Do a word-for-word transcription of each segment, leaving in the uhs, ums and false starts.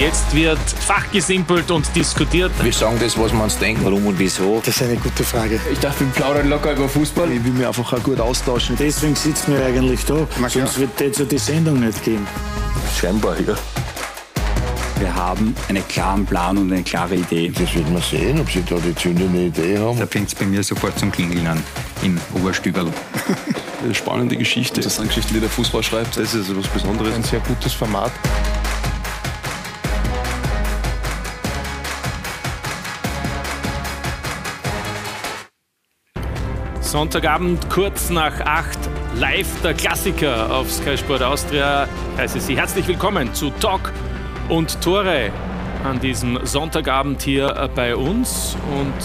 Jetzt wird fachgesimpelt und diskutiert. Wir sagen das, was wir uns denken. Warum und wieso? Das ist eine gute Frage. Ich dachte, wir plaudern locker über Fußball. Ich will mich einfach auch gut austauschen. Deswegen sitzen wir eigentlich da. Sonst ja. wird es ja die Sendung nicht geben. Scheinbar, ja. Wir haben einen klaren Plan und eine klare Idee. Das wird man sehen, ob Sie da die zündende Idee haben. Da fängt es bei mir sofort zum Klingeln an, im Oberstüberl. Eine spannende Geschichte. Das sind Geschichten, die der Fußball schreibt. Das ist etwas Besonderes. Ein sehr gutes Format. Sonntagabend, kurz nach acht, live der Klassiker auf Sky Sport Austria. Heiße Sie herzlich willkommen zu Talk und Tore an diesem Sonntagabend hier bei uns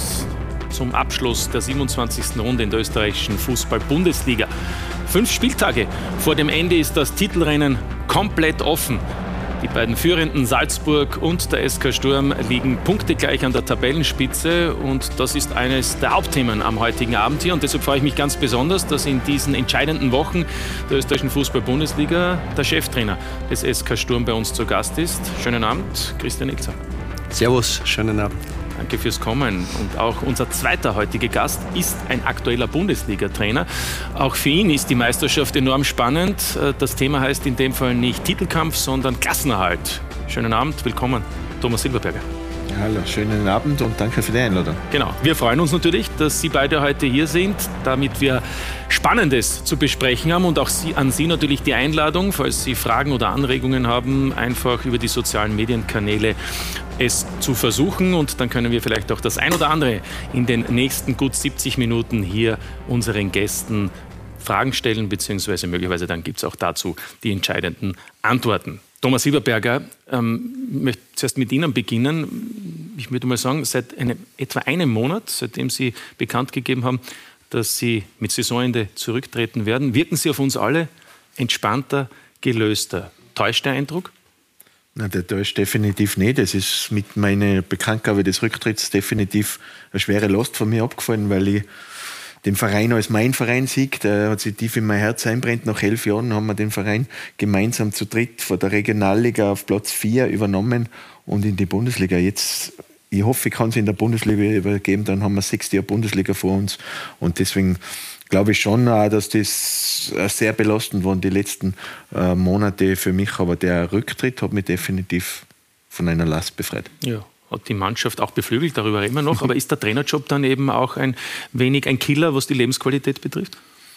und zum Abschluss der siebenundzwanzigsten Runde in der österreichischen Fußball-Bundesliga. Fünf Spieltage vor dem Ende ist das Titelrennen komplett offen. Die beiden Führenden Salzburg und der S K Sturm liegen punktegleich an der Tabellenspitze und das ist eines der Hauptthemen am heutigen Abend hier und deshalb freue ich mich ganz besonders, dass in diesen entscheidenden Wochen der österreichischen Fußball-Bundesliga der Cheftrainer des S K Sturm bei uns zu Gast ist. Schönen Abend, Christian Ilzer. Servus, schönen Abend. Danke fürs Kommen. Und auch unser zweiter heutiger Gast ist ein aktueller Bundesliga-Trainer. Auch für ihn ist die Meisterschaft enorm spannend. Das Thema heißt in dem Fall nicht Titelkampf, sondern Klassenerhalt. Schönen Abend, willkommen, Thomas Silberberger. Ja, hallo, schönen Abend und danke für die Einladung. Genau, wir freuen uns natürlich, dass Sie beide heute hier sind, damit wir Spannendes zu besprechen haben und auch Sie, an Sie natürlich die Einladung, falls Sie Fragen oder Anregungen haben, einfach über die sozialen Medienkanäle es zu versuchen und dann können wir vielleicht auch das ein oder andere in den nächsten gut siebzig Minuten hier unseren Gästen Fragen stellen, beziehungsweise möglicherweise dann gibt es auch dazu die entscheidenden Antworten. Thomas Silberberger, ähm, ich möchte zuerst mit Ihnen beginnen. Ich würde mal sagen, seit einem, etwa einem Monat, seitdem Sie bekannt gegeben haben, dass Sie mit Saisonende zurücktreten werden, wirken Sie auf uns alle entspannter, gelöster. Täuscht der Eindruck? Nein, der täuscht definitiv nicht. Es ist mit meiner Bekanntgabe des Rücktritts definitiv eine schwere Last von mir abgefallen, weil ich den Verein als mein Verein sehe. Der hat sich tief in mein Herz einbrennt. Nach elf Jahren haben wir den Verein gemeinsam zu dritt von der Regionalliga auf Platz vier übernommen und in die Bundesliga. Jetzt, ich hoffe, ich kann es in der Bundesliga übergeben, dann haben wir sechs Jahre Bundesliga vor uns und deswegen glaube ich schon, dass das sehr belastend waren, die letzten äh, Monate für mich. Aber der Rücktritt hat mich definitiv von einer Last befreit. Ja, hat die Mannschaft auch beflügelt, darüber reden wir noch. Aber ist der Trainerjob dann eben auch ein wenig ein Killer, was die Lebensqualität betrifft?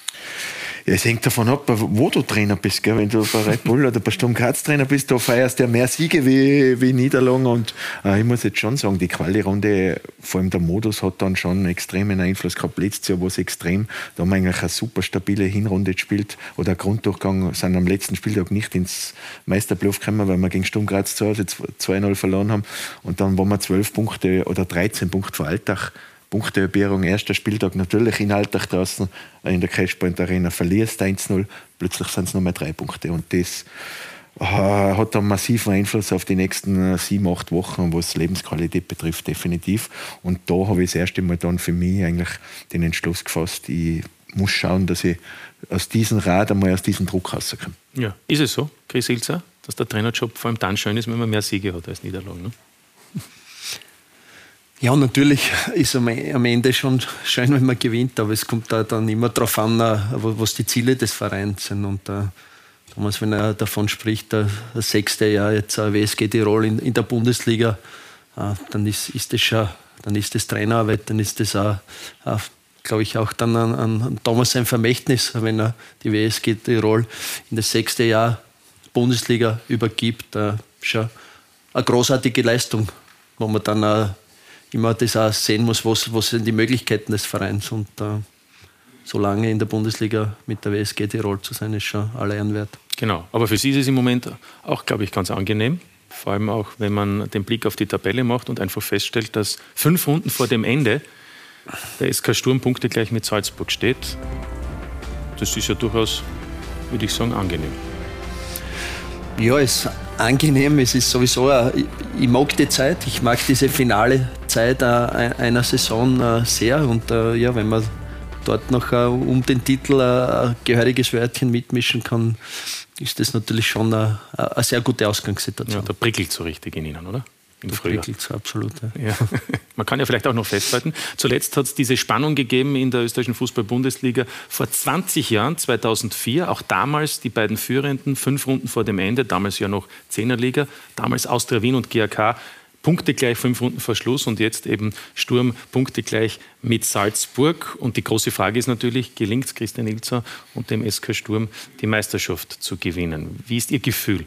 Ja, es hängt davon ab, wo du Trainer bist. Gell? Wenn du bei Red Bull oder bei Sturm Graz Trainer bist, da feierst du ja mehr Siege wie, wie Niederlagen. Und äh, ich muss jetzt schon sagen, die Quali-Runde, vor allem der Modus, hat dann schon einen extremen Einfluss gehabt. Letztes Jahr war es extrem. Da haben wir eigentlich eine super stabile Hinrunde gespielt. Oder Grunddurchgang, sind am letzten Spieltag nicht ins Meisterplayoff gekommen, weil wir gegen Sturm Graz zu Hause zwei null verloren haben. Und dann waren wir zwölf Punkte oder dreizehn Punkte vor Altach. Punkteüberbergung, erster Spieltag natürlich in Altach draußen in der Cashpoint Arena, verlierst eins null, plötzlich sind es nur mehr drei Punkte und das äh, hat einen massiven Einfluss auf die nächsten äh, sieben, acht Wochen, was Lebensqualität betrifft, definitiv. Und da habe ich das erste Mal dann für mich eigentlich den Entschluss gefasst, ich muss schauen, dass ich aus diesem Rad einmal aus diesem Druck rauskomme. Ja, ist es so, Chris Ilzer, dass der Trainerjob vor allem dann schön ist, wenn man mehr Siege hat als Niederlagen, ne? Ja, natürlich ist am Ende schon schön, wenn man gewinnt, aber es kommt da dann immer darauf an, was die Ziele des Vereins sind. Und äh, Thomas, wenn er davon spricht, das sechste Jahr jetzt W S G Tirol in, in der Bundesliga, äh, dann ist, ist das schon, dann ist das Trainerarbeit, dann ist das auch, äh, glaube ich, auch dann an, an Thomas sein Vermächtnis, wenn er die W S G Tirol in das sechste Jahr Bundesliga übergibt, äh, schon eine großartige Leistung, wo man dann äh, immer das auch sehen muss, was, was sind die Möglichkeiten des Vereins. Und äh, so lange in der Bundesliga mit der W S G Tirol zu sein, ist schon aller Ehren wert. Genau, aber für Sie ist es im Moment auch, glaube ich, ganz angenehm. Vor allem auch, wenn man den Blick auf die Tabelle macht und einfach feststellt, dass fünf Runden vor dem Ende der S K Sturm Punkte gleich mit Salzburg steht. Das ist ja durchaus, würde ich sagen, angenehm. Ja, es ist angenehm. Es ist sowieso, eine, ich, ich mag die Zeit, ich mag diese finale Zeit einer Saison sehr. Und ja, wenn man dort noch uh, um den Titel ein uh, gehöriges Wörtchen mitmischen kann, ist das natürlich schon eine uh, sehr gute Ausgangssituation. Ja, da prickelt so richtig in Ihnen, oder? Im Frühjahr. So absolut, ja. Ja. Man kann ja vielleicht auch noch festhalten, zuletzt hat es diese Spannung gegeben in der österreichischen Fußball-Bundesliga vor zwanzig Jahren, zweitausendvier, auch damals die beiden Führenden, fünf Runden vor dem Ende, damals ja noch Zehnerliga, damals Austria Wien und G A K, punktegleich, fünf Runden vor Schluss und jetzt eben Sturm punktegleich mit Salzburg. Und die große Frage ist natürlich, gelingt es Christian Ilzer und dem S K Sturm, die Meisterschaft zu gewinnen? Wie ist Ihr Gefühl?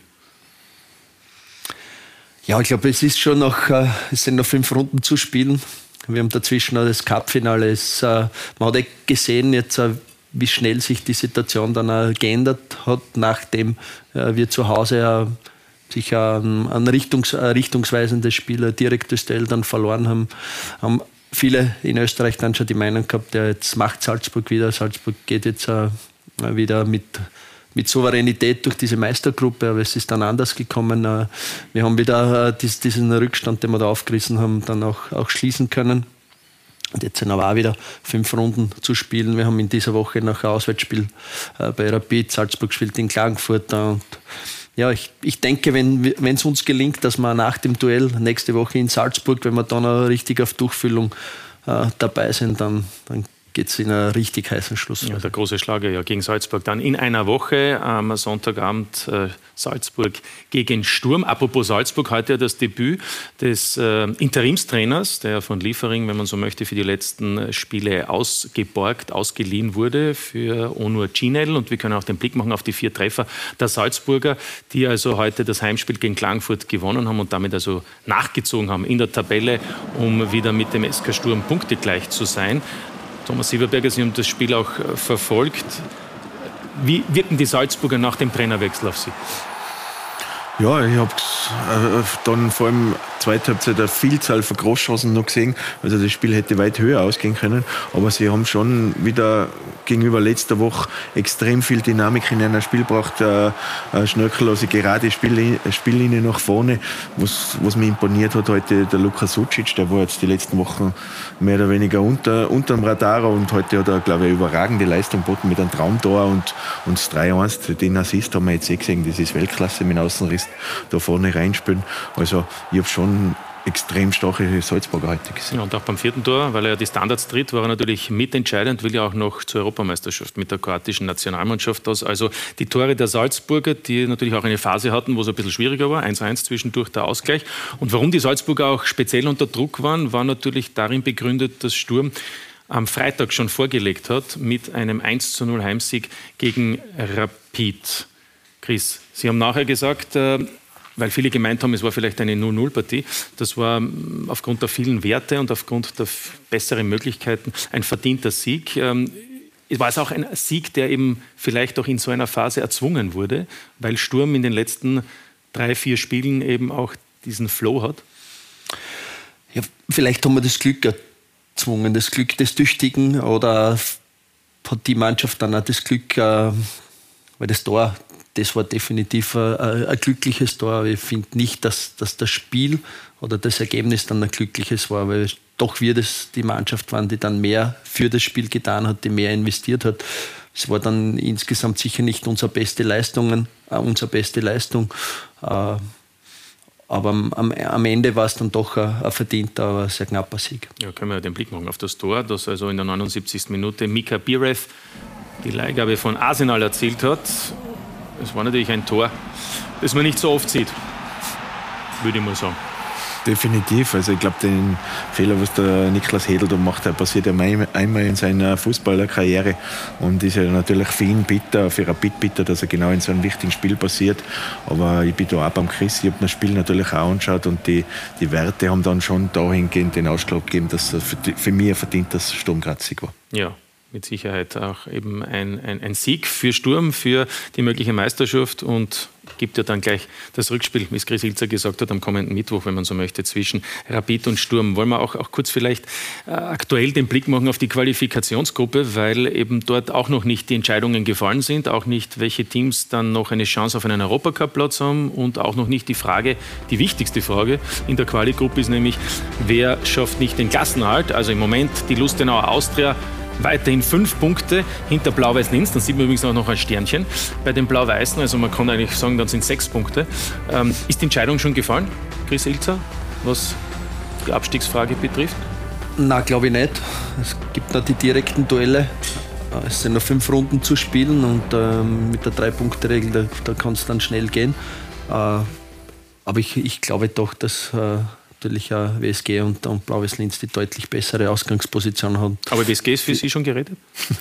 Ja, ich glaube, es ist schon noch, äh, es sind noch fünf Runden zu spielen. Wir haben dazwischen noch das Cup-Finale. Es, äh, man hat echt gesehen jetzt, äh, wie schnell sich die Situation dann äh, geändert hat, nachdem äh, wir zu Hause äh, sich äh, ein Richtungs-, äh, richtungsweisendes Spiel, ein direktes Duell dann verloren haben. haben viele in Österreich dann schon die Meinung gehabt, ja, jetzt macht Salzburg wieder. Salzburg geht jetzt äh, wieder mit mit Souveränität durch diese Meistergruppe, aber es ist dann anders gekommen. Wir haben wieder diesen Rückstand, den wir da aufgerissen haben, dann auch, auch schließen können. Und jetzt sind aber auch wieder fünf Runden zu spielen. Wir haben in dieser Woche noch ein Auswärtsspiel bei Rapid, Salzburg spielt in Klagenfurt. Und ja, ich, ich denke, wenn es uns gelingt, dass wir nach dem Duell nächste Woche in Salzburg, wenn wir dann auch richtig auf Durchfüllung äh, dabei sind, dann, dann geht es in einen richtig heißen Schluss. Ja, der große Schlager ja, gegen Salzburg. Dann in einer Woche am Sonntagabend äh, Salzburg gegen Sturm. Apropos Salzburg, heute ja das Debüt des äh, Interimstrainers, der von Liefering, wenn man so möchte, für die letzten Spiele ausgeborgt, ausgeliehen wurde für Onur Cinel. Und wir können auch den Blick machen auf die vier Treffer der Salzburger, die also heute das Heimspiel gegen Klagenfurt gewonnen haben und damit also nachgezogen haben in der Tabelle, um wieder mit dem S K Sturm punktegleich zu sein. Thomas Sieberberger, Sie haben das Spiel auch verfolgt. Wie wirken die Salzburger nach dem Trainerwechsel auf Sie? Ja, ich habe äh, dann vor allem zweite Halbzeit eine Vielzahl von Großchancen noch gesehen. Also das Spiel hätte weit höher ausgehen können. Aber sie haben schon wieder gegenüber letzter Woche extrem viel Dynamik in ein Spiel gebracht. Äh, eine schnörkellose, gerade Spiellinie, Spiellinie nach vorne. Was, was mich imponiert hat heute der Luka Sucic, der war jetzt die letzten Wochen mehr oder weniger unter, unter dem Radar. Und heute hat er, glaube ich, eine überragende Leistung geboten mit einem Traumtor und, und das drei eins. Den Assist haben wir jetzt eh gesehen. Das ist Weltklasse mit Außenriss da vorne reinspielen. Also ich habe schon extrem starke Salzburger heute gesehen. Ja, und auch beim vierten Tor, weil er ja die Standards tritt, war er natürlich mitentscheidend, will ja auch noch zur Europameisterschaft mit der kroatischen Nationalmannschaft aus. Also die Tore der Salzburger, die natürlich auch eine Phase hatten, wo es ein bisschen schwieriger war, eins eins zwischendurch der Ausgleich. Und warum die Salzburger auch speziell unter Druck waren, war natürlich darin begründet, dass Sturm am Freitag schon vorgelegt hat mit einem eins zu null Heimsieg gegen Rapid. Chris, Sie haben nachher gesagt, weil viele gemeint haben, es war vielleicht eine null null Partie, das war aufgrund der vielen Werte und aufgrund der besseren Möglichkeiten ein verdienter Sieg. Es war auch ein Sieg, der eben vielleicht auch in so einer Phase erzwungen wurde, weil Sturm in den letzten drei, vier Spielen eben auch diesen Flow hat. Ja, vielleicht haben wir das Glück erzwungen, das Glück des Tüchtigen, oder hat die Mannschaft dann auch das Glück, weil das Tor, das war definitiv ein, ein glückliches Tor. Aber ich finde nicht, dass, dass das Spiel oder das Ergebnis dann ein glückliches war, weil doch wir das die Mannschaft waren, die dann mehr für das Spiel getan hat, die mehr investiert hat. Es war dann insgesamt sicher nicht unsere beste Leistung, äh, unsere beste Leistung. Äh, aber am, am Ende war es dann doch ein, ein verdienter, aber sehr knapper Sieg. Ja, können wir den Blick machen auf das Tor, das also in der neunundsiebzigsten Minute Mika Birev die Leihgabe von Arsenal erzielt hat. Es war natürlich ein Tor, das man nicht so oft sieht, würde ich mal sagen. Definitiv. Also ich glaube, den Fehler, was der Niklas Hedl da macht, der passiert ja einmal in seiner Fußballerkarriere und ist ja natürlich für ihn bitter, für Rapid bitter, dass er genau in so einem wichtigen Spiel passiert. Aber ich bin da auch beim Chris, ich habe das Spiel natürlich auch angeschaut und die, die Werte haben dann schon dahingehend den Ausschlag gegeben, dass er für, für mich ein verdientes Sturm Graz war. Ja. Mit Sicherheit auch eben ein, ein, ein Sieg für Sturm, für die mögliche Meisterschaft, und gibt ja dann gleich das Rückspiel, wie es Chris Ilzer gesagt hat, am kommenden Mittwoch, wenn man so möchte, zwischen Rapid und Sturm. Wollen wir auch, auch kurz vielleicht äh, aktuell den Blick machen auf die Qualifikationsgruppe, weil eben dort auch noch nicht die Entscheidungen gefallen sind, auch nicht, welche Teams dann noch eine Chance auf einen Europacup-Platz haben, und auch noch nicht die Frage, die wichtigste Frage in der Quali-Gruppe ist nämlich, wer schafft nicht den Klassenerhalt? Also im Moment die Lustenauer Austria weiterhin fünf Punkte hinter Blau-Weiß Linz. Dann sieht man übrigens auch noch ein Sternchen bei den Blau-Weißen. Also man kann eigentlich sagen, dann sind sechs Punkte. Ähm, ist die Entscheidung schon gefallen, Chris Ilzer, was die Abstiegsfrage betrifft? Nein, glaube ich nicht. Es gibt noch die direkten Duelle. Es sind noch fünf Runden zu spielen und ähm, mit der Drei-Punkte-Regel, da, da kann es dann schnell gehen. Äh, aber ich, ich glaube doch, dass äh, natürlich äh, W S G und, und Blau-Weiß Linz die deutlich bessere Ausgangsposition haben. Aber W S G ist für Sie schon gerettet?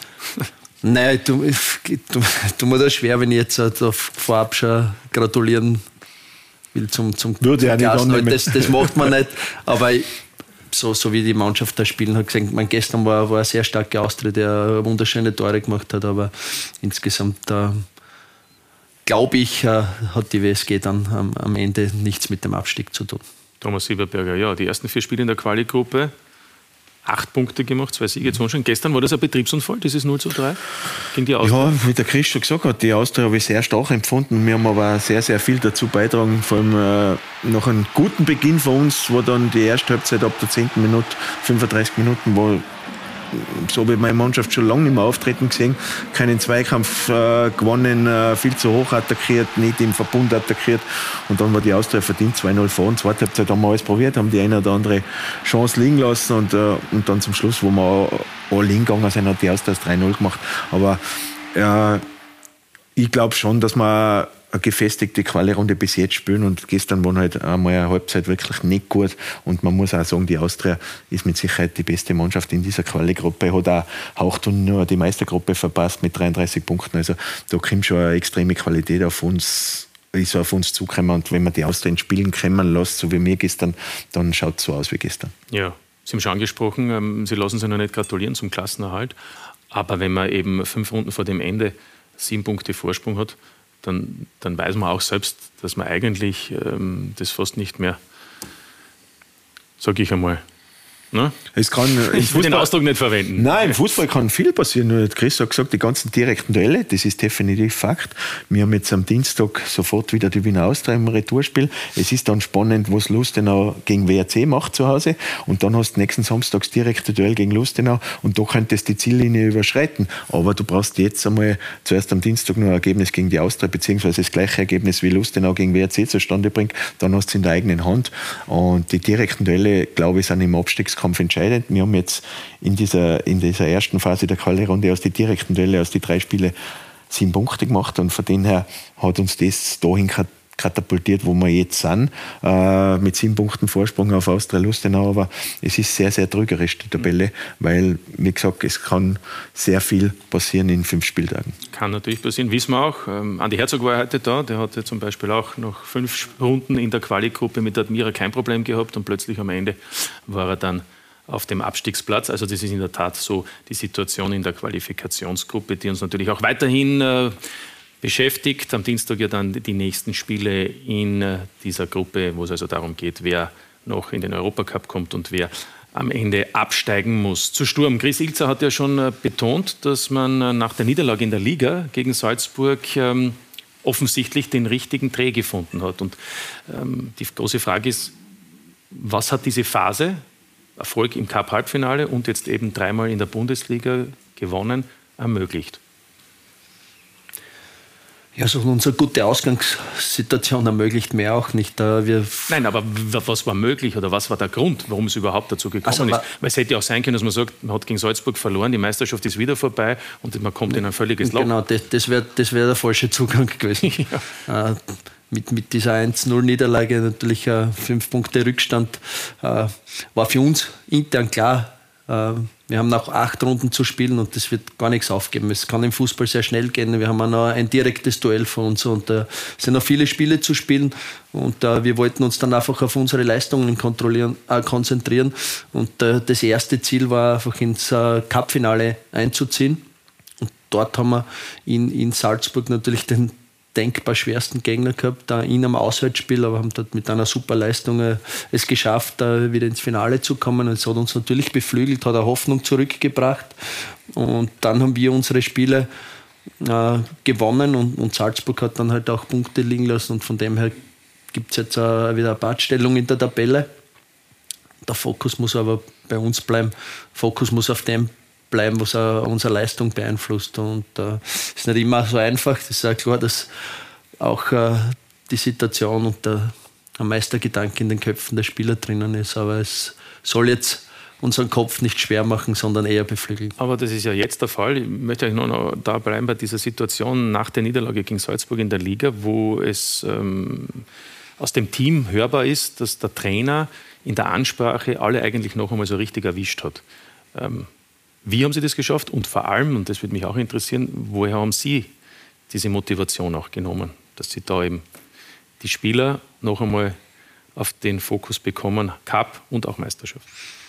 Nein, du, du, du mir das schwer, wenn ich jetzt äh, vorab schon gratulieren will zum, zum Würde ja nicht annehmen. Das, das macht man nicht. Aber ich, So, so wie die Mannschaft da spielen hat gesehen. Man, gestern war, war eine sehr starke Austria, der wunderschöne Tore gemacht hat, aber insgesamt äh, glaube ich, äh, hat die W S G dann am, am Ende nichts mit dem Abstieg zu tun. Thomas Sieberberger, ja, die ersten vier Spiele in der Quali-Gruppe, acht Punkte gemacht, zwei Siege, zwei Unentschieden. Gestern war das ein Betriebsunfall, dieses null zu drei gegen die Austria. Ja, wie der Chris schon gesagt hat, die Austria habe ich sehr stark empfunden. Wir haben aber sehr, sehr viel dazu beitragen, vor allem äh, nach einem guten Beginn von uns, wo dann die erste Halbzeit ab der zehnten Minute, fünfunddreißig Minuten, wo so habe ich meine Mannschaft schon lange nicht mehr auftreten gesehen, keinen Zweikampf äh, gewonnen, äh, viel zu hoch attackiert, nicht im Verbund attackiert und dann war die Austria verdient zwei null vor und zweite Halbzeit haben wir alles probiert, haben die eine oder andere Chance liegen lassen und, äh, und dann zum Schluss, wo wir all in gegangen sind, hat die Austria das drei null gemacht, aber äh, ich glaube schon, dass wir eine gefestigte Quali-Runde bis jetzt spielen und gestern war halt einmal eine Halbzeit wirklich nicht gut und man muss auch sagen, die Austria ist mit Sicherheit die beste Mannschaft in dieser Quali-Gruppe, hat auch hauchtun nur die Meistergruppe verpasst mit dreiunddreißig Punkten, also da kommt schon eine extreme Qualität auf uns, ist auf uns zugekommen und wenn man die Austria in Spielen kommen lässt, so wie wir gestern, dann schaut es so aus wie gestern. Ja, Sie haben schon angesprochen, Sie lassen sich noch nicht gratulieren zum Klassenerhalt, aber wenn man eben fünf Runden vor dem Ende sieben Punkte Vorsprung hat, Dann, dann weiß man auch selbst, dass man eigentlich ähm, das fast nicht mehr, sage ich einmal. Ne? Es kann, ich will den Ausdruck nicht verwenden. Nein, im Fußball kann viel passieren. Nur Chris hat gesagt, die ganzen direkten Duelle, das ist definitiv Fakt. Wir haben jetzt am Dienstag sofort wieder die Wiener Austria im Retourspiel. Es ist dann spannend, was Lustenau gegen W R C macht zu Hause. Und dann hast du nächsten Samstags direkte Duell gegen Lustenau und da könntest du die Ziellinie überschreiten. Aber du brauchst jetzt einmal zuerst am Dienstag noch ein Ergebnis gegen die Austria, beziehungsweise das gleiche Ergebnis wie Lustenau gegen W R C zustande bringt. Dann hast du es in der eigenen Hand. Und die direkten Duelle, glaube ich, sind im Abstiegskampf entscheidend. Wir haben jetzt in dieser, in dieser ersten Phase der Quali-Runde aus den direkten Duelle, aus den drei Spielen sieben Punkte gemacht und von dem her hat uns das dahin katapultiert, wo wir jetzt sind, äh, mit sieben Punkten Vorsprung auf Austria Lustenau, aber es ist sehr, sehr trügerisch, die Tabelle, weil, wie gesagt, es kann sehr viel passieren in fünf Spieltagen. Kann natürlich passieren, wissen wir auch. Ähm, Andi Herzog war heute da, der hatte zum Beispiel auch noch fünf Runden in der Quali-Gruppe mit Admira kein Problem gehabt und plötzlich am Ende war er dann auf dem Abstiegsplatz. Also das ist in der Tat so die Situation in der Qualifikationsgruppe, die uns natürlich auch weiterhin äh, beschäftigt. Am Dienstag ja dann die nächsten Spiele in äh, dieser Gruppe, wo es also darum geht, wer noch in den Europacup kommt und wer am Ende absteigen muss. Zu Sturm. Chris Ilzer hat ja schon äh, betont, dass man äh, nach der Niederlage in der Liga gegen Salzburg ähm, offensichtlich den richtigen Dreh gefunden hat. Und ähm, die große Frage ist, was hat diese Phase, Erfolg im Cup-Halbfinale und jetzt eben dreimal in der Bundesliga gewonnen, ermöglicht? Ja, so unsere gute Ausgangssituation ermöglicht mehr auch nicht. Wir Nein, aber was war möglich oder was war der Grund, warum es überhaupt dazu gekommen also, ist? Weil es hätte ja auch sein können, dass man sagt, man hat gegen Salzburg verloren, die Meisterschaft ist wieder vorbei und man kommt in ein völliges Loch. Genau, das, das wäre das wär der falsche Zugang gewesen. Ja. Äh, mit, mit dieser eins null Niederlage natürlich äh, fünf Punkte Rückstand äh, war für uns intern klar, äh, wir haben noch acht Runden zu spielen und das wird gar nichts aufgeben. Es kann im Fußball sehr schnell gehen. Wir haben auch noch ein direktes Duell vor uns und äh, es sind noch viele Spiele zu spielen und äh, wir wollten uns dann einfach auf unsere Leistungen kontrollieren, äh, konzentrieren und äh, das erste Ziel war einfach ins äh, Cup-Finale einzuziehen und dort haben wir in, in Salzburg natürlich den denkbar schwersten Gegner gehabt, da in einem Auswärtsspiel, aber haben dort mit einer super Leistung äh, es geschafft, äh, wieder ins Finale zu kommen. Es hat uns natürlich beflügelt, hat eine Hoffnung zurückgebracht und dann haben wir unsere Spiele äh, gewonnen und, und Salzburg hat dann halt auch Punkte liegen lassen und von dem her gibt es jetzt äh, wieder eine Partstellung in der Tabelle. Der Fokus muss aber bei uns bleiben. Fokus muss auf dem bleiben, was auch unsere Leistung beeinflusst. Und es äh, ist nicht immer so einfach. Das ist auch klar, dass auch äh, die Situation und der, der Meistergedanke in den Köpfen der Spieler drinnen ist. Aber es soll jetzt unseren Kopf nicht schwer machen, sondern eher beflügeln. Aber das ist ja jetzt der Fall. Ich möchte euch nur noch da bleiben bei dieser Situation nach der Niederlage gegen Salzburg in der Liga, wo es ähm, aus dem Team hörbar ist, dass der Trainer in der Ansprache alle eigentlich noch einmal so richtig erwischt hat. Ähm, wie haben Sie das geschafft? Und vor allem, und das würde mich auch interessieren, woher haben Sie diese Motivation auch genommen, dass Sie da eben die Spieler noch einmal auf den Fokus bekommen, Cup und auch Meisterschaft?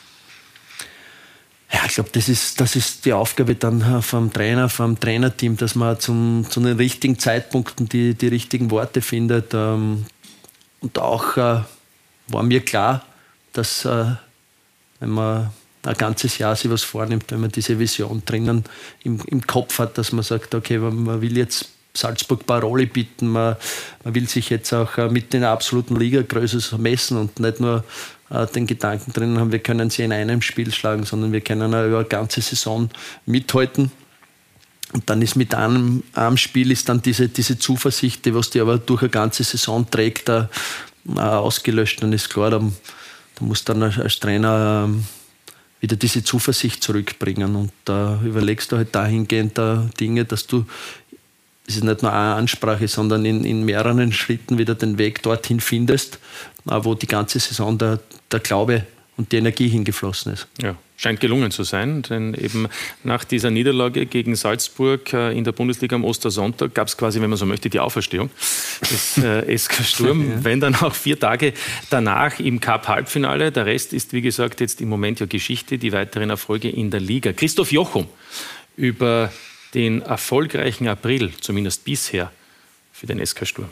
Ja, ich glaube, das ist, das ist die Aufgabe dann vom Trainer, vom Trainerteam, dass man zum, zu den richtigen Zeitpunkten die, die richtigen Worte findet. Und auch äh, war mir klar, dass äh, wenn man ein ganzes Jahr sich was vornimmt, wenn man diese Vision drinnen im, im Kopf hat, dass man sagt, okay, man will jetzt Salzburg Parole bieten, man, man will sich jetzt auch äh, mit den absoluten Ligagrößen messen und nicht nur äh, den Gedanken drinnen haben, wir können sie in einem Spiel schlagen, sondern wir können auch über eine ganze Saison mithalten. Und dann ist mit einem, einem Spiel ist dann diese, diese Zuversicht, die was die aber durch eine ganze Saison trägt, äh, ausgelöscht. Dann ist klar, da, da muss dann als Trainer äh, wieder diese Zuversicht zurückbringen. Und da äh, überlegst du halt dahingehend äh, Dinge, dass du, es ist nicht nur eine Ansprache, sondern in, in mehreren Schritten wieder den Weg dorthin findest, äh, wo die ganze Saison der, der Glaube und die Energie hingeflossen ist. Ja, scheint gelungen zu sein, denn eben nach dieser Niederlage gegen Salzburg äh, in der Bundesliga am Ostersonntag gab es quasi, wenn man so möchte, die Auferstehung des äh, S K Sturm, ja. Wenn dann auch vier Tage danach im Cup-Halbfinale. Der Rest ist, wie gesagt, jetzt im Moment ja Geschichte, die weiteren Erfolge in der Liga. Christoph Jochum über den erfolgreichen April, zumindest bisher, für den S K Sturm.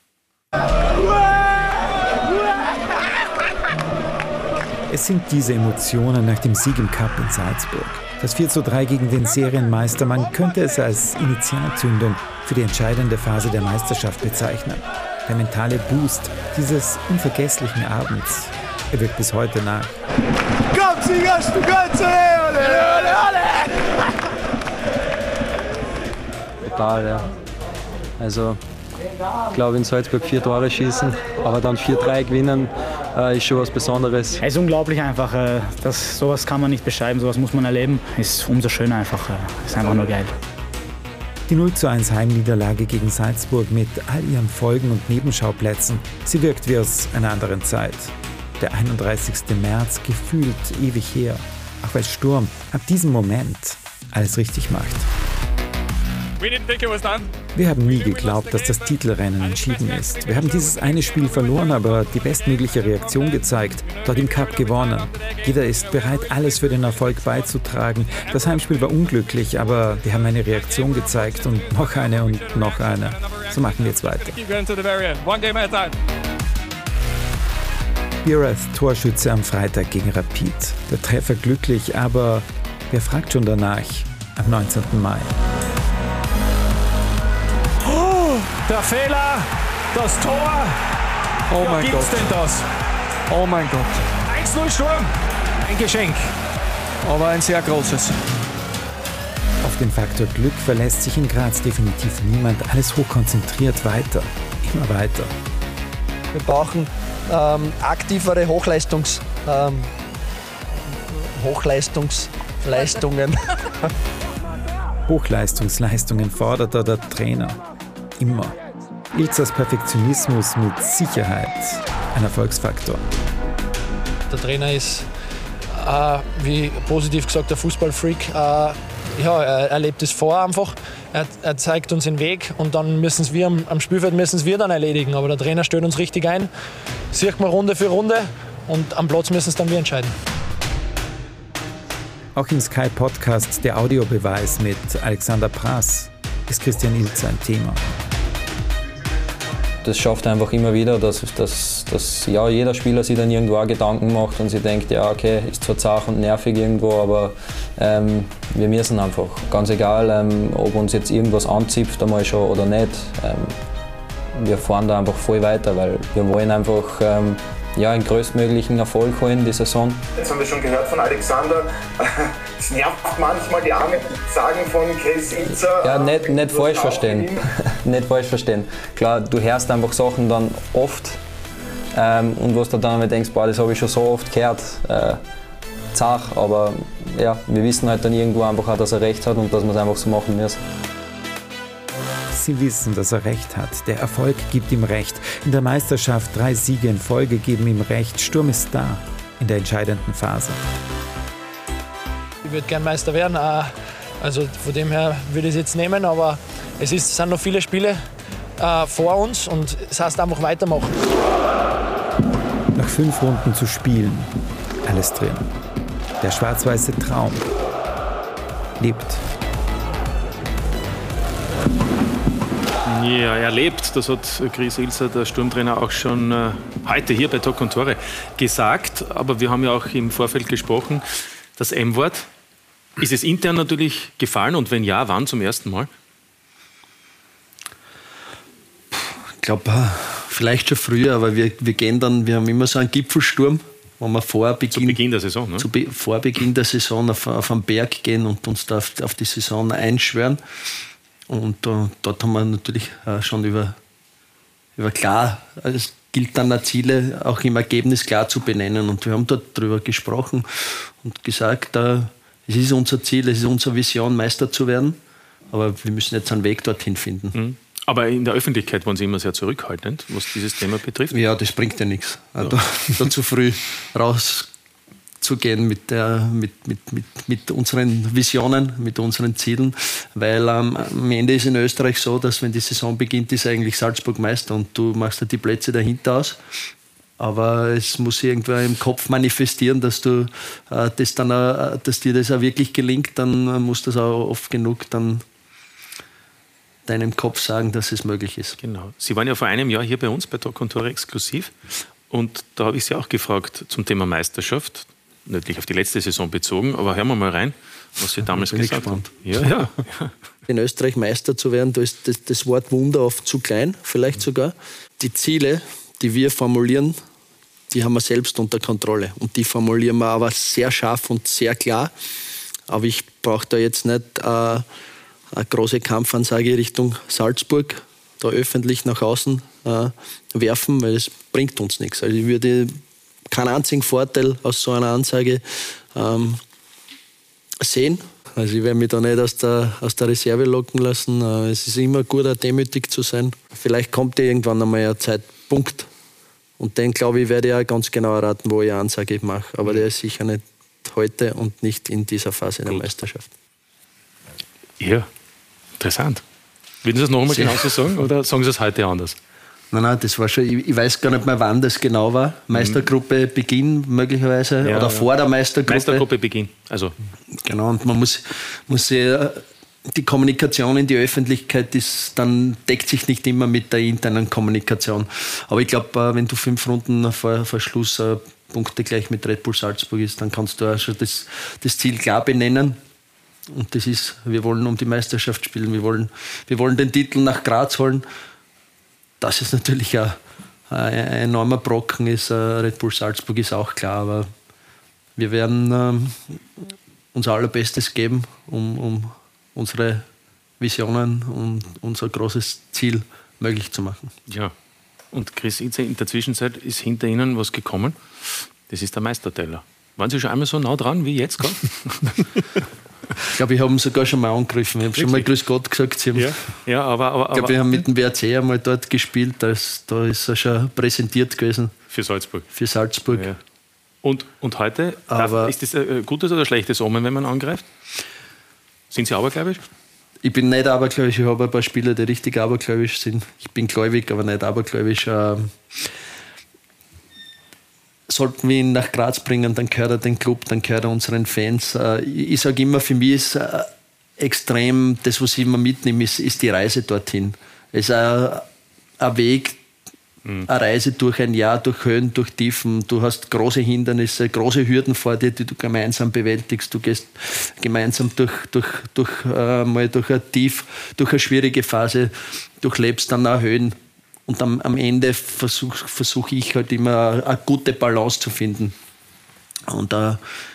Es sind diese Emotionen nach dem Sieg im Cup in Salzburg. Das vier zu drei gegen den Serienmeister, man könnte es als Initialzündung für die entscheidende Phase der Meisterschaft bezeichnen. Der mentale Boost dieses unvergesslichen Abends, er wirkt bis heute nach. Komm, Sieger, du kannst! Ole, ole, ole! Total, ja. Also, ich glaube, in Salzburg vier Tore schießen, aber dann vier drei gewinnen, äh, ist schon was Besonderes. Es ist unglaublich einfach. Äh, das, sowas kann man nicht beschreiben, sowas muss man erleben. Ist umso schöner einfach. Äh, ist einfach nur geil. Die null zu eins Heimniederlage gegen Salzburg mit all ihren Folgen und Nebenschauplätzen, sie wirkt wie aus einer anderen Zeit. Der einunddreißigste März, gefühlt ewig her, auch weil Sturm ab diesem Moment alles richtig macht. Wir haben nie geglaubt, dass das Titelrennen entschieden ist. Wir haben dieses eine Spiel verloren, aber die bestmögliche Reaktion gezeigt, dort im Cup gewonnen. Jeder ist bereit, alles für den Erfolg beizutragen. Das Heimspiel war unglücklich, aber wir haben eine Reaktion gezeigt und noch eine und noch eine. So machen wir jetzt weiter. Biereth, Torschütze am Freitag gegen Rapid. Der Treffer glücklich, aber wer fragt schon danach? Am neunzehnten Mai. Der Fehler, das Tor. Oh mein Gott. Gibt's denn das? Oh mein Gott. eins null Sturm. Ein Geschenk. Aber ein sehr großes. Auf den Faktor Glück verlässt sich in Graz definitiv niemand. Alles hochkonzentriert weiter. Immer weiter. Wir brauchen ähm, aktivere Hochleistungs, ähm, Hochleistungsleistungen. Hochleistungsleistungen fordert da der Trainer. Immer. Ilzers Perfektionismus mit Sicherheit ein Erfolgsfaktor. Der Trainer ist, äh, wie positiv gesagt, der Fußballfreak. Äh, ja, er, er lebt es vor einfach. Er, er zeigt uns den Weg und dann müssen wir am, am Spielfeld müssen wir dann erledigen. Aber der Trainer stellt uns richtig ein, sieht man Runde für Runde und am Platz müssen es dann wir entscheiden. Auch im Sky-Podcast Der Audiobeweis mit Alexander Prass ist Christian Ilzer ein Thema. Das schafft einfach immer wieder, dass, dass, dass ja, jeder Spieler sich dann irgendwo auch Gedanken macht und sich denkt, ja okay, ist zwar zart und nervig irgendwo, aber ähm, wir müssen einfach. Ganz egal, ähm, ob uns jetzt irgendwas anzipft einmal schon oder nicht, ähm, wir fahren da einfach voll weiter, weil wir wollen einfach ähm, ja, einen größtmöglichen Erfolg holen die Saison. Jetzt haben wir schon gehört von Alexander, es nervt manchmal die Arme sagen von Chris Ilzer. Ja, nicht, nicht falsch verstehen. Nicht falsch verstehen. Klar, du hörst einfach Sachen dann oft ähm, und wo du dann denkst, boah, das habe ich schon so oft gehört. Äh, zach, aber ja, wir wissen halt dann irgendwo einfach auch, dass er recht hat und dass wir es einfach so machen müssen. Sie wissen, dass er recht hat. Der Erfolg gibt ihm recht. In der Meisterschaft drei Siege in Folge geben ihm recht. Sturm ist da in der entscheidenden Phase. Ich würde gern Meister werden. Also von dem her würde ich es jetzt nehmen, aber es ist, sind noch viele Spiele äh, vor uns und es heißt einfach weitermachen. Nach fünf Runden zu spielen, alles drin. Der schwarz-weiße Traum lebt. Ja, er lebt. Das hat Chris Ilzer, der Sturmtrainer, auch schon äh, heute hier bei Talk und Tore gesagt. Aber wir haben ja auch im Vorfeld gesprochen, das M-Wort. Ist es intern natürlich gefallen und wenn ja, wann zum ersten Mal? Ich glaube, vielleicht schon früher, aber wir, wir gehen dann, wir haben immer so einen Gipfelsturm, wo wir vor Beginn, zu Beginn der Saison, ne? zu Be- vor Beginn der Saison auf, auf einen Berg gehen und uns da auf, auf die Saison einschwören. Und uh, dort haben wir natürlich uh, schon über, über klar, also es gilt dann Ziele auch im Ergebnis klar zu benennen. Und wir haben dort darüber gesprochen und gesagt, uh, es ist unser Ziel, es ist unsere Vision, Meister zu werden. Aber wir müssen jetzt einen Weg dorthin finden. Mhm. Aber in der Öffentlichkeit waren Sie immer sehr zurückhaltend, was dieses Thema betrifft? Ja, das bringt ja nichts. Ja. Da, da zu früh rauszugehen mit, der, mit, mit, mit, mit unseren Visionen, mit unseren Zielen. Weil ähm, am Ende ist in Österreich so, dass wenn die Saison beginnt, ist eigentlich Salzburg Meister und du machst dir die Plätze dahinter aus. Aber es muss irgendwer im Kopf manifestieren, dass, du, äh, das dann, äh, dass dir das auch wirklich gelingt. Dann äh, muss das auch oft genug dann deinem Kopf sagen, dass es möglich ist. Genau. Sie waren ja vor einem Jahr hier bei uns bei Talk und Tore exklusiv und da habe ich Sie auch gefragt zum Thema Meisterschaft, natürlich auf die letzte Saison bezogen, aber hören wir mal rein, was Sie damals gesagt haben. Ja, ja. In Österreich Meister zu werden, da ist das, das Wort Wunder oft zu klein, vielleicht sogar. Die Ziele, die wir formulieren, die haben wir selbst unter Kontrolle und die formulieren wir aber sehr scharf und sehr klar. Aber ich brauche da jetzt nicht äh, eine große Kampfansage Richtung Salzburg, da öffentlich nach außen äh, werfen, weil es bringt uns nichts. Also ich würde keinen einzigen Vorteil aus so einer Ansage ähm, sehen. Also ich werde mich da nicht aus der, aus der Reserve locken lassen. Äh, es ist immer gut, auch demütig zu sein. Vielleicht kommt ja irgendwann einmal ein Zeitpunkt und den, glaube ich, werde ich auch ganz genau erraten, wo ich eine Ansage mache. Aber der ist sicher nicht heute und nicht in dieser Phase der Meisterschaft. Ja, interessant. Würden Sie das noch einmal genauso sagen oder sagen Sie es heute anders? Nein, nein, das war schon, ich, ich weiß gar nicht mehr, wann das genau war. Meistergruppe Beginn möglicherweise ja, oder vor der Meistergruppe. Meistergruppe Beginn, also. Genau, und man muss, muss sehr, die Kommunikation in die Öffentlichkeit ist, dann deckt sich nicht immer mit der internen Kommunikation. Aber ich glaube, wenn du fünf Runden vor, vor Schluss äh, Punkte gleich mit Red Bull Salzburg ist, dann kannst du auch schon das, das Ziel klar benennen. Und das ist, wir wollen um die Meisterschaft spielen, wir wollen, wir wollen den Titel nach Graz holen. Das ist natürlich ein, ein enormer Brocken, ist, Red Bull Salzburg ist auch klar, aber wir werden ähm, unser Allerbestes geben, um, um unsere Visionen und unser großes Ziel möglich zu machen. Ja, und Chris Ilzer, in der Zwischenzeit ist hinter Ihnen was gekommen, das ist der Meisterteller. Waren Sie schon einmal so nah dran wie jetzt gerade? Ich glaube, ich habe ihn sogar schon mal angegriffen. Ich habe schon mal Grüß Gott gesagt. Sie haben, ja, ja, aber, aber, ich glaube, wir haben mit dem W R C einmal dort gespielt. Da ist, da ist er schon präsentiert gewesen. Für Salzburg. Für Salzburg. Ja. Und, und heute, aber, ist das ein gutes oder schlechtes Omen, wenn man angreift? Sind Sie abergläubisch? Ich bin nicht abergläubisch. Ich habe ein paar Spieler, die richtig abergläubisch sind. Ich bin gläubig, aber nicht abergläubisch. Ähm, sollten wir ihn nach Graz bringen, dann gehört er den Club, dann gehört er unseren Fans. Ich sage immer, für mich ist extrem, das, was ich immer mitnehme, ist, ist die Reise dorthin. Es ist ein, ein Weg, mhm. eine Reise durch ein Jahr, durch Höhen, durch Tiefen. Du hast große Hindernisse, große Hürden vor dir, die du gemeinsam bewältigst. Du gehst gemeinsam durch, durch, durch, äh, mal durch ein Tief, durch eine schwierige Phase, durchlebst dann auch Höhen. und am, am Ende versuche versuch ich halt immer eine gute Balance zu finden. Und äh,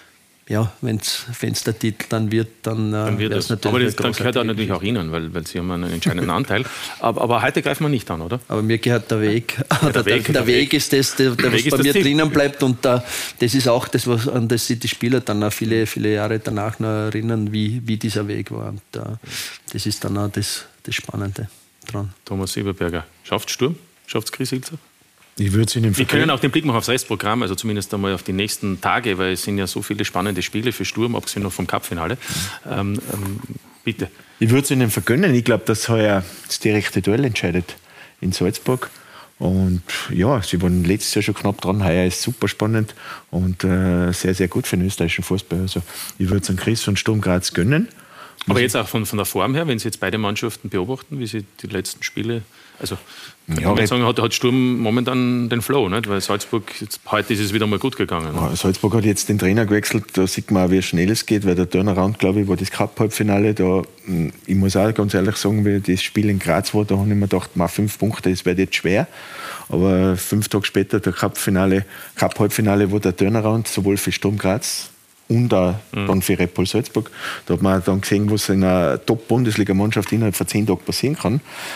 ja, wenn es der Titel dann wird, dann, dann wird es natürlich. Aber das, dann gehört er natürlich auch Ihnen, weil, weil Sie haben einen entscheidenden Anteil. Aber, aber heute greifen wir nicht an, oder? Aber mir gehört der Weg. Ja, der, Weg der, der, der Weg ist das, der, der was bei mir Ziel. drinnen bleibt. Und da, das ist auch das, was, an das sich die Spieler dann auch viele, viele Jahre danach noch erinnern, wie, wie dieser Weg war. Und uh, das ist dann auch das, das Spannende dran. Thomas Sieberberger, schafft Sturm? Schafft es Chris Ilzer? Ich würde Ihnen Wir können auch den Blick machen aufs Restprogramm, also zumindest einmal auf die nächsten Tage, weil es sind ja so viele spannende Spiele für Sturm, abgesehen noch vom Cup-Finale. Ähm, ähm, bitte. Ich würde es Ihnen vergönnen. Ich glaube, dass heuer das direkte Duell entscheidet in Salzburg. Und ja, sie waren letztes Jahr schon knapp dran. Heuer ist super spannend und äh, sehr, sehr gut für den österreichischen Fußball. Also ich würde es an Chris von Sturm Graz gönnen. Aber jetzt auch von, von der Form her, wenn Sie jetzt beide Mannschaften beobachten, wie sie die letzten Spiele, also ja, ich würde sagen, hat, hat Sturm momentan den Flow, nicht? Weil Salzburg, jetzt, heute ist es wieder mal gut gegangen. Ja, Salzburg hat jetzt den Trainer gewechselt, da sieht man auch, wie schnell es geht, weil der Turnaround, glaube ich, war das Cup-Halbfinale, da, ich muss auch ganz ehrlich sagen, wie das Spiel in Graz war, da habe ich mir gedacht, mal fünf Punkte, das wird jetzt schwer, aber fünf Tage später, der Cup-Finale, Cup-Halbfinale, war der Turnaround, sowohl für Sturm Graz und auch mhm. dann für Red Bull Salzburg. Da hat man dann gesehen, was in einer Top-Bundesliga-Mannschaft innerhalb von zehn Tagen passieren kann.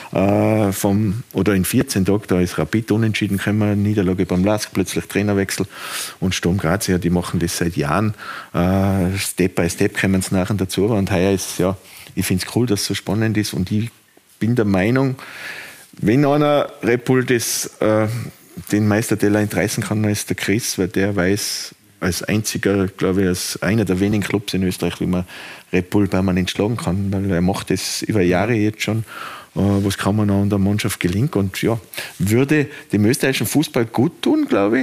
Äh, vom, oder in vierzehn Tagen, da ist Rapid unentschieden gekommen, Niederlage beim Lask, plötzlich Trainerwechsel. Und Sturm Graz, ja, die machen das seit Jahren. Äh, Step by Step kommen sie nachher dazu. Und heuer ist, ja, ich finde es cool, dass es so spannend ist. Und ich bin der Meinung, wenn einer Red Bull das, äh, den Meisterteller entreißen kann, dann ist der Chris, weil der weiß, als einziger, glaube ich, als einer der wenigen Clubs in Österreich, wie man Red Bull permanent schlagen kann, weil er macht das über Jahre jetzt schon, was kann man an der Mannschaft gelingt und ja, würde dem österreichischen Fußball gut tun, glaube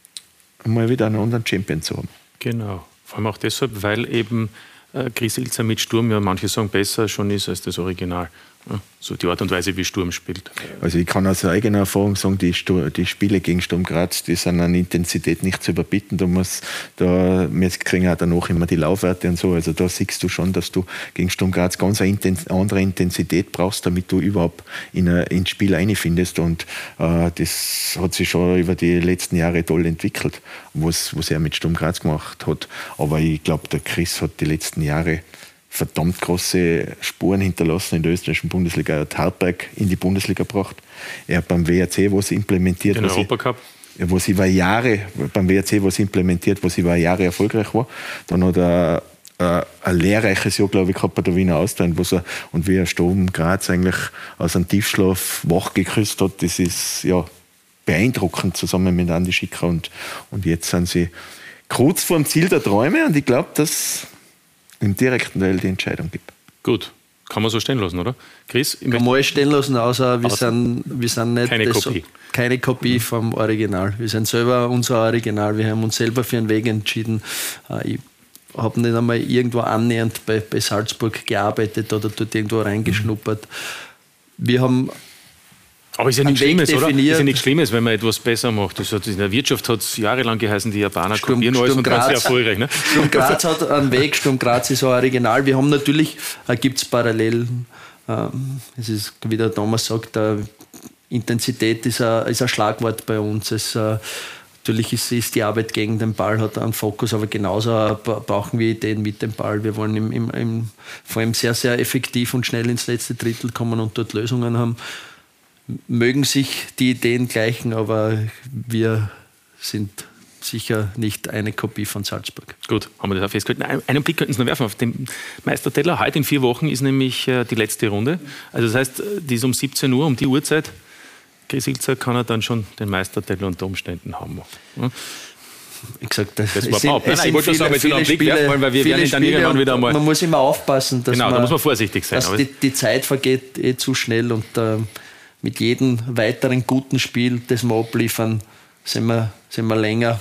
ich, mal wieder einen anderen Champion zu haben. Genau, vor allem auch deshalb, weil eben äh, Chris Ilzer mit Sturm, ja manche sagen, besser schon ist als das Original. Ja, so die Art und Weise, wie Sturm spielt. Also ich kann aus eigener Erfahrung sagen, die, Stur- die Spiele gegen Sturm Graz, die sind an Intensität nicht zu überbieten. Da muss, da, wir kriegen auch danach immer die Laufwerte und so. Also da siehst du schon, dass du gegen Sturm Graz ganz eine Intens- andere Intensität brauchst, damit du überhaupt in ein, ins Spiel einfindest. Und äh, das hat sich schon über die letzten Jahre toll entwickelt, was, was er mit Sturm Graz gemacht hat. Aber ich glaube, der Chris hat die letzten Jahre verdammt große Spuren hinterlassen in der österreichischen Bundesliga. Er hat Hartberg in die Bundesliga gebracht. Er hat beim W R C was implementiert. Den Europacup. Wo sie über Jahre, beim W R C was implementiert, wo sie über Jahre erfolgreich war. Dann hat er äh, ein lehrreiches Jahr, glaube ich, gehabt bei der Wiener Austria. Und, er, und wie er Sturm Graz eigentlich aus einem Tiefschlaf wach geküsst hat, das ist ja beeindruckend zusammen mit Andi Schicker. Und, und jetzt sind sie kurz vor dem Ziel der Träume. Und ich glaube, dass im direkten Duell die Entscheidung gibt. Gut, kann man so stehen lassen, oder? Chris? Kann man stehen lassen, außer wir, sind, wir sind nicht keine Kopie, keine Kopie vom Original. Wir sind selber unser Original. Wir haben uns selber für einen Weg entschieden. Ich habe nicht einmal irgendwo annähernd bei, bei Salzburg gearbeitet oder dort irgendwo reingeschnuppert. Wir haben Aber ist ja nichts Schlimmes, oder? Ist ja nichts Schlimmes, wenn man etwas besser macht. Das hat, in der Wirtschaft hat es jahrelang geheißen, die Japaner Sturm, kopieren alles und waren sehr erfolgreich. Ne? Sturm Graz hat einen Weg, Sturm Graz ist ein Original. Wir haben natürlich, äh, gibt es parallel, ähm, es ist, wie der Thomas sagt, äh, Intensität ist ein, ist ein Schlagwort bei uns. Es, äh, natürlich ist, ist die Arbeit gegen den Ball, hat einen Fokus, aber genauso äh, brauchen wir Ideen mit dem Ball. Wir wollen im, im, im, vor allem sehr, sehr effektiv und schnell ins letzte Drittel kommen und dort Lösungen haben. Mögen sich die Ideen gleichen, aber wir sind sicher nicht eine Kopie von Salzburg. Gut, haben wir das auch festgehalten. Einen Blick könnten Sie noch werfen auf den Meisterteller. Heute in vier Wochen ist nämlich die letzte Runde. Also das heißt, die ist um siebzehn Uhr, um die Uhrzeit. Chris Ilzer kann er dann schon den Meisterteller unter Umständen haben. Ja. Ich gesagt, das, das war sind, Nein, nein, ich wollte viele, sagen, jetzt viele einen Blick Spiele, werfen, weil wir werden dann irgendwann wieder einmal... Man muss immer aufpassen, dass, genau, man, da muss man vorsichtig sein. dass die, die Zeit vergeht eh zu schnell und äh, mit jedem weiteren guten Spiel, das wir abliefern, sind wir, sind wir länger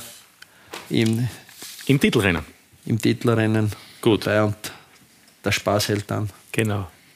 im, Im Titelrennen. Im Titelrennen Gut. dabei und der Spaß hält an. Genau.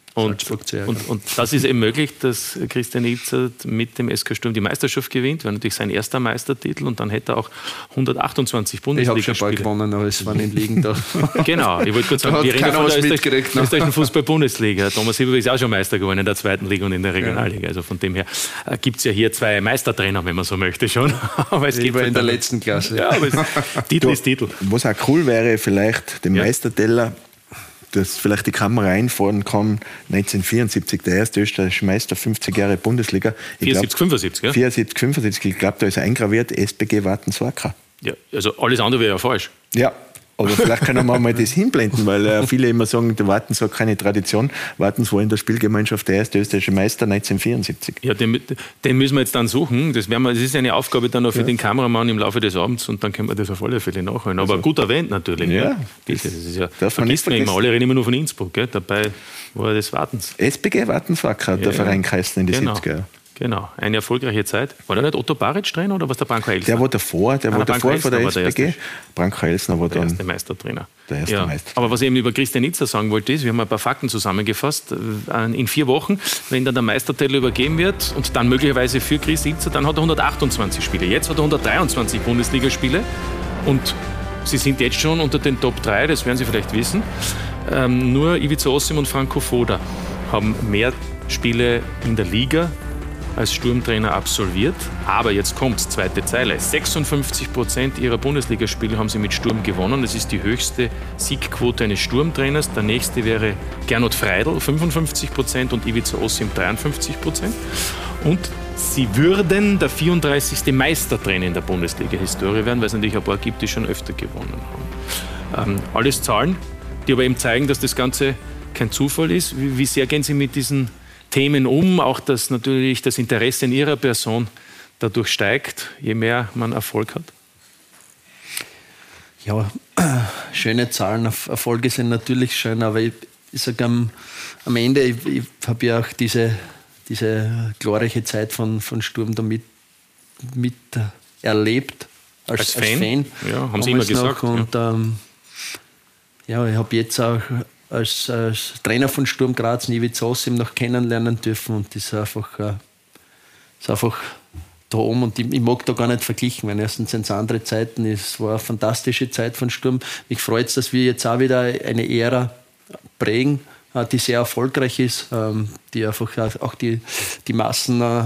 Und, und, und das ist eben möglich, dass Christian Ilzer mit dem S K Sturm die Meisterschaft gewinnt, wäre natürlich sein erster Meistertitel und dann hätte er auch hundertachtundzwanzig Bundesliga-Spiele. Ich habe schon ein paar gewonnen, aber es waren in Ligen da. Genau, ich wollte kurz sagen, wir reden von der österreichischen Fußball-Bundesliga. Thomas Hilber ist auch schon Meister geworden in der zweiten Liga und in der Regionalliga. Also von dem her äh, gibt es ja hier zwei Meistertrainer, wenn man so möchte schon. Aber es ich war in der letzten Klasse. Ja, aber es, Titel du, ist Titel. Was auch cool wäre, vielleicht den ja. Meisterteller, dass vielleicht die Kamera einfahren kann, neunzehnhundertvierundsiebzig, der erste österreichische Meister, fünfzig Jahre Bundesliga. Ich vierundsiebzig, fünfundsiebzig, ja? vierundsiebzig, fünfundsiebzig, ich glaube, da ist eingraviert S B G Wartens-Wacker. Ja, also alles andere wäre ja falsch. Ja, aber vielleicht können wir mal das hinblenden, weil äh, viele immer sagen, der Wartens hat keine Tradition. Wartens war in der Spielgemeinschaft der erste österreichische Meister neunzehnhundertvierundsiebzig. Ja, den, den müssen wir jetzt dann suchen. Das, werden wir, das ist eine Aufgabe dann noch für ja. den Kameramann im Laufe des Abends und dann können wir das auf alle Fälle nachholen. Aber also, gut erwähnt natürlich. Ja, ne? das, das ist ja, vergisst man immer. Alle reden immer nur von Innsbruck. Gell? Dabei war das Wartens. S B G Wartens-Wacker hat ja, der Verein geheißen in den genau. siebziger Jahren. Genau, eine erfolgreiche Zeit. War da nicht Otto Baric Trainer oder was der Branko Elsner? Der war davor, der ah, war davor von der S B G. Branko Elsner war der dann erste Meistertrainer. Der erste ja. Meister. Aber was ich eben über Christian Ilzer sagen wollte, ist, wir haben ein paar Fakten zusammengefasst. In vier Wochen, wenn dann der Meistertitel übergeben wird und dann möglicherweise für Chris Ilzer, dann hat er hundertachtundzwanzig Spiele. Jetzt hat er hundertdreiundzwanzig Bundesligaspiele und sie sind jetzt schon unter den Top drei, das werden Sie vielleicht wissen. Ähm, nur Ivica Osim und Franco Foda haben mehr Spiele in der Liga als Sturmtrainer absolviert. Aber jetzt kommt's, zweite Zeile. sechsundfünfzig Prozent ihrer Bundesligaspiele haben sie mit Sturm gewonnen. Das ist die höchste Siegquote eines Sturmtrainers. Der nächste wäre Gernot Freidl, fünfundfünfzig Prozent und Ivica Osim, dreiundfünfzig Prozent. Und sie würden der vierunddreißigste Meistertrainer in der Bundesliga-Historie werden, weil es natürlich ein paar gibt, die schon öfter gewonnen haben. Ähm, alles Zahlen, die aber eben zeigen, dass das Ganze kein Zufall ist. Wie, wie sehr gehen Sie mit diesen Themen um, auch dass natürlich das Interesse in Ihrer Person dadurch steigt, je mehr man Erfolg hat? Ja, schöne Zahlen, Erfolge sind natürlich schön, aber ich, ich sage am, am Ende, ich, ich habe ja auch diese, diese glorreiche Zeit von, von Sturm da mit, mit erlebt, als, als Fan. Als Fan ja, haben Sie immer gesagt. Und ja, ähm, ja ich habe jetzt auch Als, als Trainer von Sturm Graz Ivica Osim noch kennenlernen dürfen und das ist einfach, äh, ist einfach da oben und ich, ich mag da gar nicht vergleichen, weil erstens sind es andere Zeiten, es war eine fantastische Zeit von Sturm. Mich freut es, dass wir jetzt auch wieder eine Ära prägen, äh, die sehr erfolgreich ist, ähm, die einfach auch die, die Massen äh,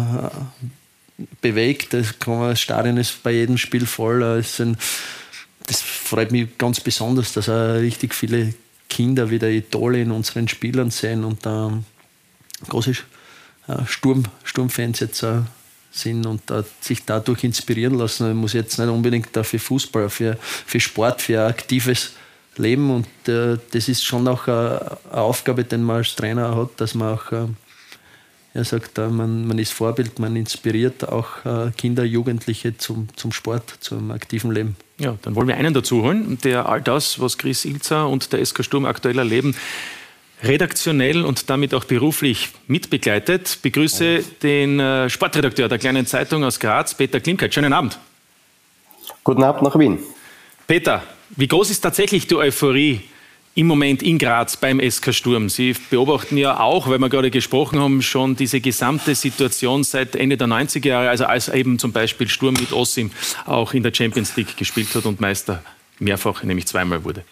bewegt. Das, kann man, das Stadion ist bei jedem Spiel voll. Äh, es sind, das freut mich ganz besonders, dass auch richtig viele Kinder wieder Idole in unseren Spielern sehen und ähm, große äh, Sturm, Sturmfans jetzt äh, sind und äh, sich dadurch inspirieren lassen. Ich muss jetzt nicht unbedingt für Fußball, für, für Sport, für ein aktives Leben und äh, das ist schon auch äh, eine Aufgabe, die man als Trainer hat, dass man auch äh, er sagt, äh, man, man ist Vorbild, man inspiriert auch äh, Kinder, Jugendliche zum, zum Sport, zum aktiven Leben. Ja, dann wollen wir einen dazu holen, der all das, was Chris Ilzer und der S K Sturm aktuell erleben, redaktionell und damit auch beruflich mitbegleitet. Begrüße den äh, Sportredakteur der Kleinen Zeitung aus Graz, Peter Klimkeit. Schönen Abend. Guten Abend nach Wien. Peter, wie groß ist tatsächlich die Euphorie im Moment in Graz beim S K Sturm? Sie beobachten ja auch, weil wir gerade gesprochen haben, schon diese gesamte Situation seit Ende der neunziger Jahre, also als eben zum Beispiel Sturm mit Osim auch in der Champions League gespielt hat und Meister mehrfach, nämlich zweimal wurde.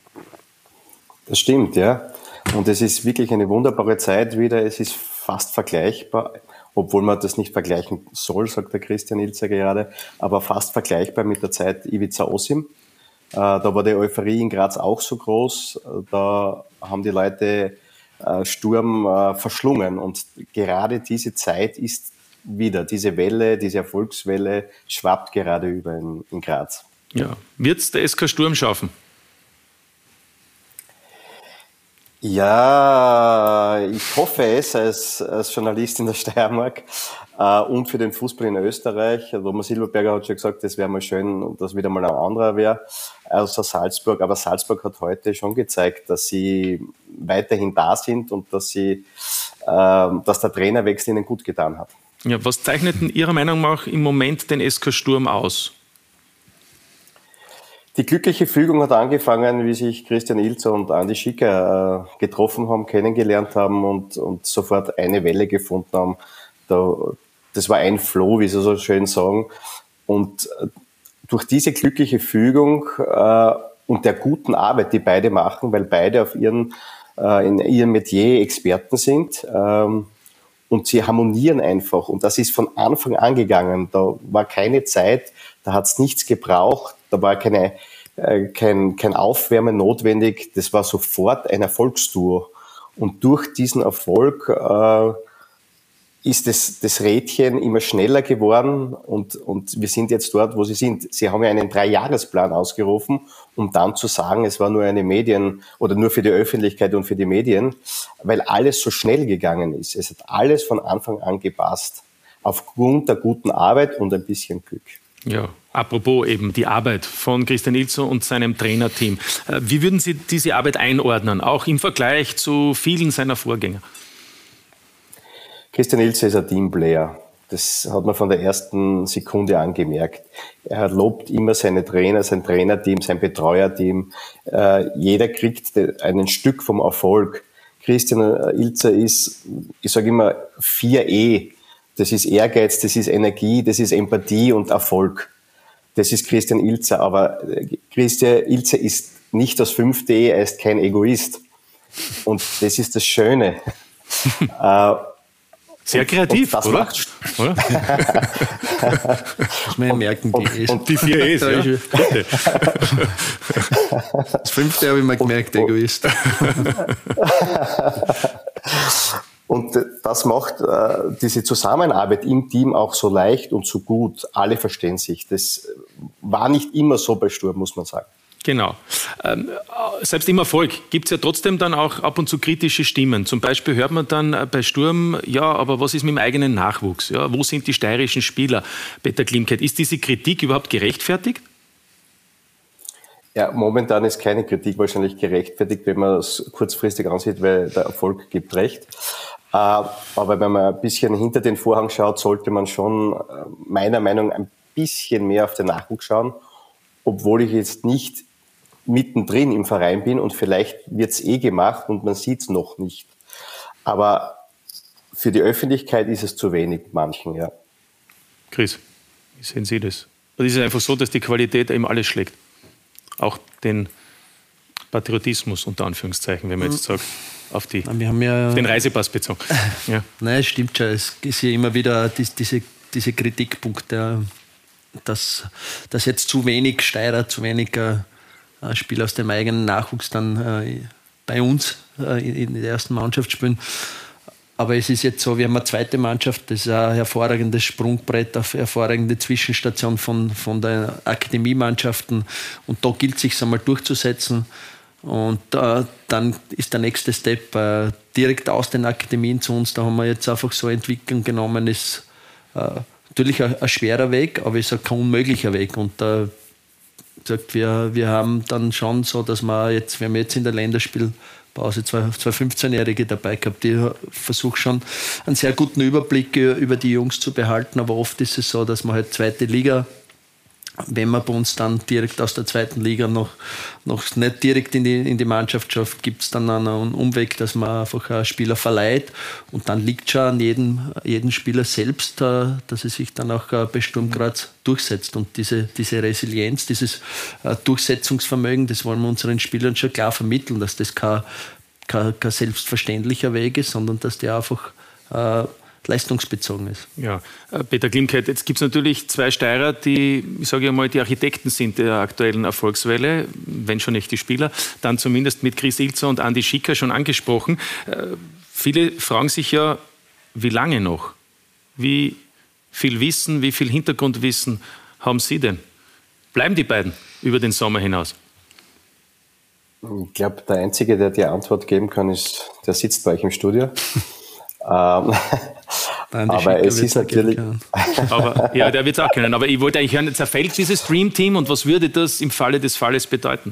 Das stimmt, ja. Und es ist wirklich eine wunderbare Zeit wieder. Es ist fast vergleichbar, obwohl man das nicht vergleichen soll, sagt der Christian Ilzer gerade, aber fast vergleichbar mit der Zeit Ivica Osim. Da war die Euphorie in Graz auch so groß. Da haben die Leute Sturm verschlungen. Und gerade diese Zeit ist wieder, diese Welle, diese Erfolgswelle schwappt gerade über in, in Graz. Ja. Wird es der S K Sturm schaffen? Ja, ich hoffe es als, als Journalist in der Steiermark äh, und für den Fußball in Österreich. Thomas Silberberger hat schon gesagt, das wäre mal schön, dass wieder mal ein anderer wäre, außer Salzburg. Aber Salzburg hat heute schon gezeigt, dass sie weiterhin da sind und dass sie, äh, dass der Trainerwechsel ihnen gut getan hat. Ja, was zeichnet in Ihrer Meinung nach im Moment den S K Sturm aus? Die glückliche Fügung hat angefangen, wie sich Christian Ilzer und Andi Schicker äh, getroffen haben, kennengelernt haben und, und sofort eine Welle gefunden haben. Da, das war ein Flow, wie sie so schön sagen. Und äh, durch diese glückliche Fügung äh, und der guten Arbeit, die beide machen, weil beide auf ihren, äh, in ihrem Metier Experten sind, ähm, und sie harmonieren einfach. Und das ist von Anfang an gegangen. Da war keine Zeit, da hat es nichts gebraucht, da war keine, äh, kein, kein Aufwärmen notwendig. Das war sofort ein Erfolgstour. Und durch diesen Erfolg äh, ist das, das Rädchen immer schneller geworden und, und wir sind jetzt dort, wo sie sind. Sie haben ja einen Dreijahresplan ausgerufen, um dann zu sagen, es war nur eine Medien- oder nur für die Öffentlichkeit und für die Medien, weil alles so schnell gegangen ist. Es hat alles von Anfang an gepasst. Aufgrund der guten Arbeit und ein bisschen Glück. Ja, apropos eben die Arbeit von Christian Ilzer und seinem Trainerteam. Wie würden Sie diese Arbeit einordnen, auch im Vergleich zu vielen seiner Vorgänger? Christian Ilzer ist ein Teamplayer. Das hat man von der ersten Sekunde an gemerkt. Er lobt immer seine Trainer, sein Trainerteam, sein Betreuerteam. Äh, jeder kriegt ein Stück vom Erfolg. Christian Ilzer ist, ich sage immer, vier E. Das ist Ehrgeiz, das ist Energie, das ist Empathie und Erfolg. Das ist Christian Ilzer. Aber Christian Ilzer ist nicht das fünfte E, er ist kein Egoist. Und das ist das Schöne. äh, Sehr kreativ, und, und oder? Macht, oder? Das muss man merken, die E's. Und die vier E's, ja. Bitte. Das fünfte habe ich mal gemerkt, Egoist. Und das macht äh, diese Zusammenarbeit im Team auch so leicht und so gut. Alle verstehen sich. Das war nicht immer so bei Sturm, muss man sagen. Genau. Ähm, selbst im Erfolg gibt es ja trotzdem dann auch ab und zu kritische Stimmen. Zum Beispiel hört man dann bei Sturm, ja, aber was ist mit dem eigenen Nachwuchs? Ja, wo sind die steirischen Spieler? Peter Klimkeit, ist diese Kritik überhaupt gerechtfertigt? Ja, momentan ist keine Kritik wahrscheinlich gerechtfertigt, wenn man es kurzfristig ansieht, weil der Erfolg gibt recht. Äh, aber wenn man ein bisschen hinter den Vorhang schaut, sollte man schon äh, meiner Meinung nach ein bisschen mehr auf den Nachwuchs schauen, obwohl ich jetzt nicht mittendrin im Verein bin und vielleicht wird es eh gemacht und man sieht es noch nicht. Aber für die Öffentlichkeit ist es zu wenig, manchen, ja. Chris, wie sehen Sie das? Oder ist es einfach so, dass die Qualität eben alles schlägt? Auch den Patriotismus, unter Anführungszeichen, wenn man jetzt sagt, auf, die, wir haben ja, auf den Reisepass bezogen. Ja. Nein, es stimmt schon. Es ist ja immer wieder diese, diese Kritikpunkte, dass, dass jetzt zu wenig Steirer, zu wenig äh, Spieler aus dem eigenen Nachwuchs dann äh, bei uns äh, in der ersten Mannschaft spielen. Aber es ist jetzt so, wir haben eine zweite Mannschaft, das ist ein hervorragendes Sprungbrett, eine hervorragende Zwischenstation von, von den Akademiemannschaften. Und da gilt es sich einmal durchzusetzen. Und äh, dann ist der nächste Step äh, direkt aus den Akademien zu uns. Da haben wir jetzt einfach so Entwicklung genommen. Ist äh, natürlich ein, ein schwerer Weg, aber es ist kein unmöglicher Weg. Und äh, gesagt, wir, wir haben dann schon so, dass wir jetzt, wir haben jetzt in der Länderspielpause zwei, zwei fünfzehnjährige dabei gehabt, die versuchen schon einen sehr guten Überblick über die Jungs zu behalten, aber oft ist es so, dass man halt zweite Liga, wenn man bei uns dann direkt aus der zweiten Liga noch, noch nicht direkt in die, in die Mannschaft schafft, gibt es dann einen Umweg, dass man einfach einen Spieler verleiht und dann liegt schon an jedem, jedem Spieler selbst, dass er sich dann auch bei Sturm Graz durchsetzt und diese, diese Resilienz, dieses Durchsetzungsvermögen, das wollen wir unseren Spielern schon klar vermitteln, dass das kein, kein, kein selbstverständlicher Weg ist, sondern dass der einfach äh, leistungsbezogen ist. Ja, Peter Klimkeit, jetzt gibt es natürlich zwei Steirer, die, ich sage mal, die Architekten sind der aktuellen Erfolgswelle, wenn schon nicht die Spieler, dann zumindest mit Chris Ilzer und Andi Schicker schon angesprochen. Äh, viele fragen sich ja, wie lange noch? Wie viel Wissen, wie viel Hintergrundwissen haben Sie denn? Bleiben die beiden über den Sommer hinaus? Ich glaube, der Einzige, der die Antwort geben kann, ist, der sitzt bei euch im Studio. ähm, aber es ist natürlich... aber, ja, der wird es auch können. Aber ich wollte eigentlich hören, zerfällt dieses Dream-Team und was würde das im Falle des Falles bedeuten?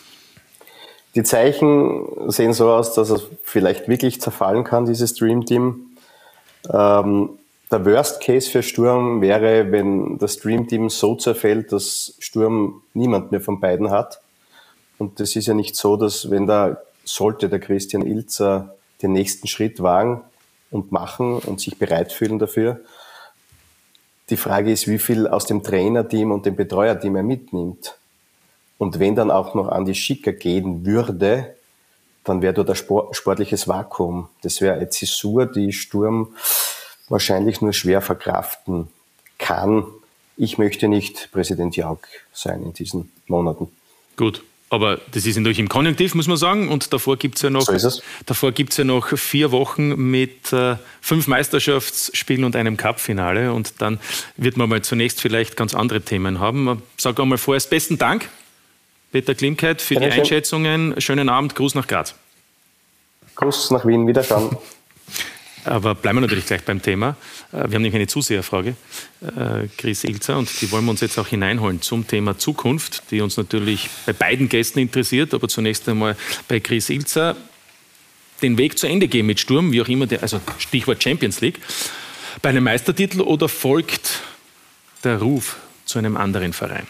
Die Zeichen sehen so aus, dass es vielleicht wirklich zerfallen kann, dieses Dream-Team. Ähm, der Worst Case für Sturm wäre, wenn das Dream-Team so zerfällt, dass Sturm niemand mehr von beiden hat. Und das ist ja nicht so, dass wenn da sollte der Christian Ilzer den nächsten Schritt wagen und machen und sich bereit fühlen dafür. Die Frage ist, wie viel aus dem Trainerteam und dem Betreuerteam er mitnimmt. Und wenn dann auch noch Andi Schicker gehen würde, dann wäre dort ein Sport, sportliches Vakuum. Das wäre eine Zäsur, die Sturm wahrscheinlich nur schwer verkraften kann. Ich möchte nicht Präsident Jauch sein in diesen Monaten. Gut. Aber das ist natürlich im Konjunktiv, muss man sagen. Und davor gibt es ja noch, so davor gibt's ja noch vier Wochen mit äh, fünf Meisterschaftsspielen und einem Cup-Finale. Und dann wird man mal zunächst vielleicht ganz andere Themen haben. Ich sage einmal vorerst besten Dank, Peter Klimkeit, für Dankeschön. Die Einschätzungen. Schönen Abend, Gruß nach Graz. Gruß nach Wien, wiederschauen. Aber bleiben wir natürlich gleich beim Thema. Wir haben nämlich eine Zuseherfrage, Chris Ilzer, und die wollen wir uns jetzt auch hineinholen zum Thema Zukunft, die uns natürlich bei beiden Gästen interessiert, aber zunächst einmal bei Chris Ilzer. Den Weg zu Ende gehen mit Sturm, wie auch immer, der, also Stichwort Champions League, bei einem Meistertitel oder folgt der Ruf zu einem anderen Verein?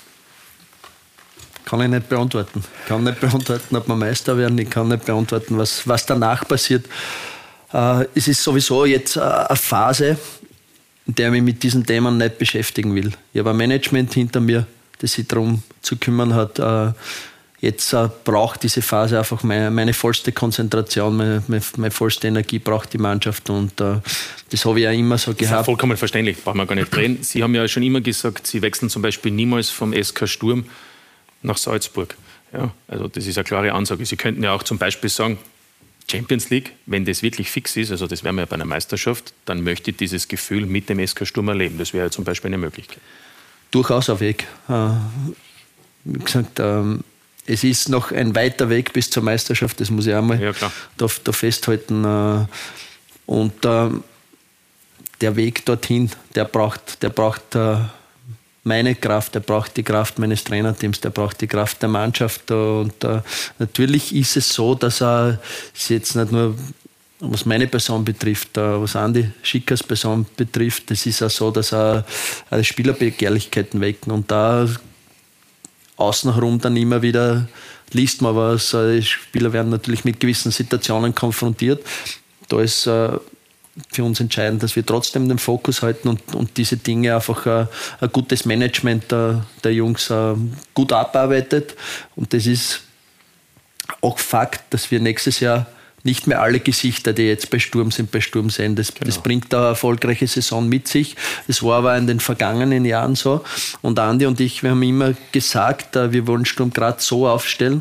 Kann ich nicht beantworten. Ich kann nicht beantworten, ob wir Meister werden. Ich kann nicht beantworten, was, was danach passiert. Uh, es ist sowieso jetzt uh, eine Phase, in der ich mich mit diesen Themen nicht beschäftigen will. Ich habe ein Management hinter mir, das sich darum zu kümmern hat. Uh, jetzt uh, braucht diese Phase einfach meine, meine vollste Konzentration, meine, meine, meine vollste Energie braucht die Mannschaft. Und uh, das habe ich ja immer so gehabt. Das ist ja vollkommen verständlich, brauchen wir gar nicht reden. Sie haben ja schon immer gesagt, Sie wechseln zum Beispiel niemals vom S K Sturm nach Salzburg. Ja, also das ist eine klare Ansage. Sie könnten ja auch zum Beispiel sagen, Champions League, wenn das wirklich fix ist, also das wäre mir ja bei einer Meisterschaft, dann möchte ich dieses Gefühl mit dem S K Sturm erleben. Das wäre ja zum Beispiel eine Möglichkeit. Durchaus ein Weg. Äh, wie gesagt, ähm, es ist noch ein weiter Weg bis zur Meisterschaft, das muss ich einmal ja, da, da festhalten. Äh, und äh, der Weg dorthin, der braucht, der braucht äh, meine Kraft, der braucht die Kraft meines Trainerteams, der braucht die Kraft der Mannschaft. Und uh, natürlich ist es so, dass er es jetzt nicht nur, was meine Person betrifft, uh, was Andi Schickers Person betrifft, es ist auch so, dass er uh, Spielerbegehrlichkeiten wecken. Und da außenherum dann immer wieder liest man was. Uh, Spieler werden natürlich mit gewissen Situationen konfrontiert. Da ist uh, für uns entscheidend, dass wir trotzdem den Fokus halten und, und diese Dinge einfach äh, ein gutes Management der, der Jungs äh, gut abarbeitet. Und das ist auch Fakt, dass wir nächstes Jahr nicht mehr alle Gesichter, die jetzt bei Sturm sind, bei Sturm sehen. Das, genau. das bringt eine erfolgreiche Saison mit sich. Das war aber in den vergangenen Jahren so. Und Andi und ich, wir haben immer gesagt, äh, wir wollen Sturm Graz so aufstellen,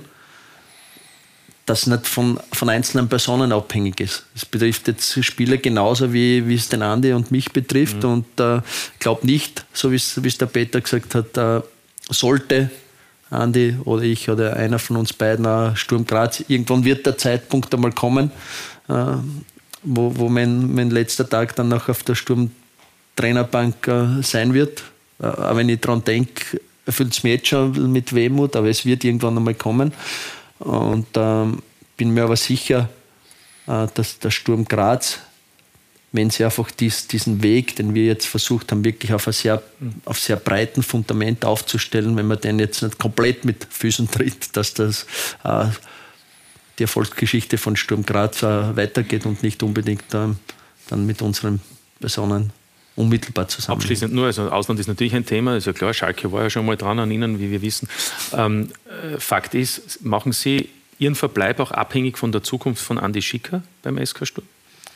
das nicht von, von einzelnen Personen abhängig ist. Es betrifft jetzt Spieler genauso, wie, wie es den Andi und mich betrifft. Mhm. Und ich äh, glaube nicht, so wie es der Peter gesagt hat, äh, sollte Andi oder ich oder einer von uns beiden äh, Sturm Graz, irgendwann wird der Zeitpunkt einmal kommen, äh, wo, wo mein, mein letzter Tag dann noch auf der Sturm-Trainerbank äh, sein wird. Äh, aber wenn ich daran denke, erfüllt es mir jetzt schon mit Wehmut, aber es wird irgendwann einmal kommen. Und ähm, bin mir aber sicher, äh, dass der Sturm Graz, wenn sie einfach dies, diesen Weg, den wir jetzt versucht haben, wirklich auf, ein sehr, auf sehr breiten Fundament aufzustellen, wenn man den jetzt nicht komplett mit Füßen tritt, dass das äh, die Erfolgsgeschichte von Sturm Graz äh, weitergeht und nicht unbedingt äh, dann mit unseren Personen unmittelbar zusammen. Abschließend nur, also Ausland ist natürlich ein Thema, ist ja klar, Schalke war ja schon mal dran an Ihnen, wie wir wissen. Ähm, Fakt ist, machen Sie Ihren Verbleib auch abhängig von der Zukunft von Andi Schicker beim S K Sturm?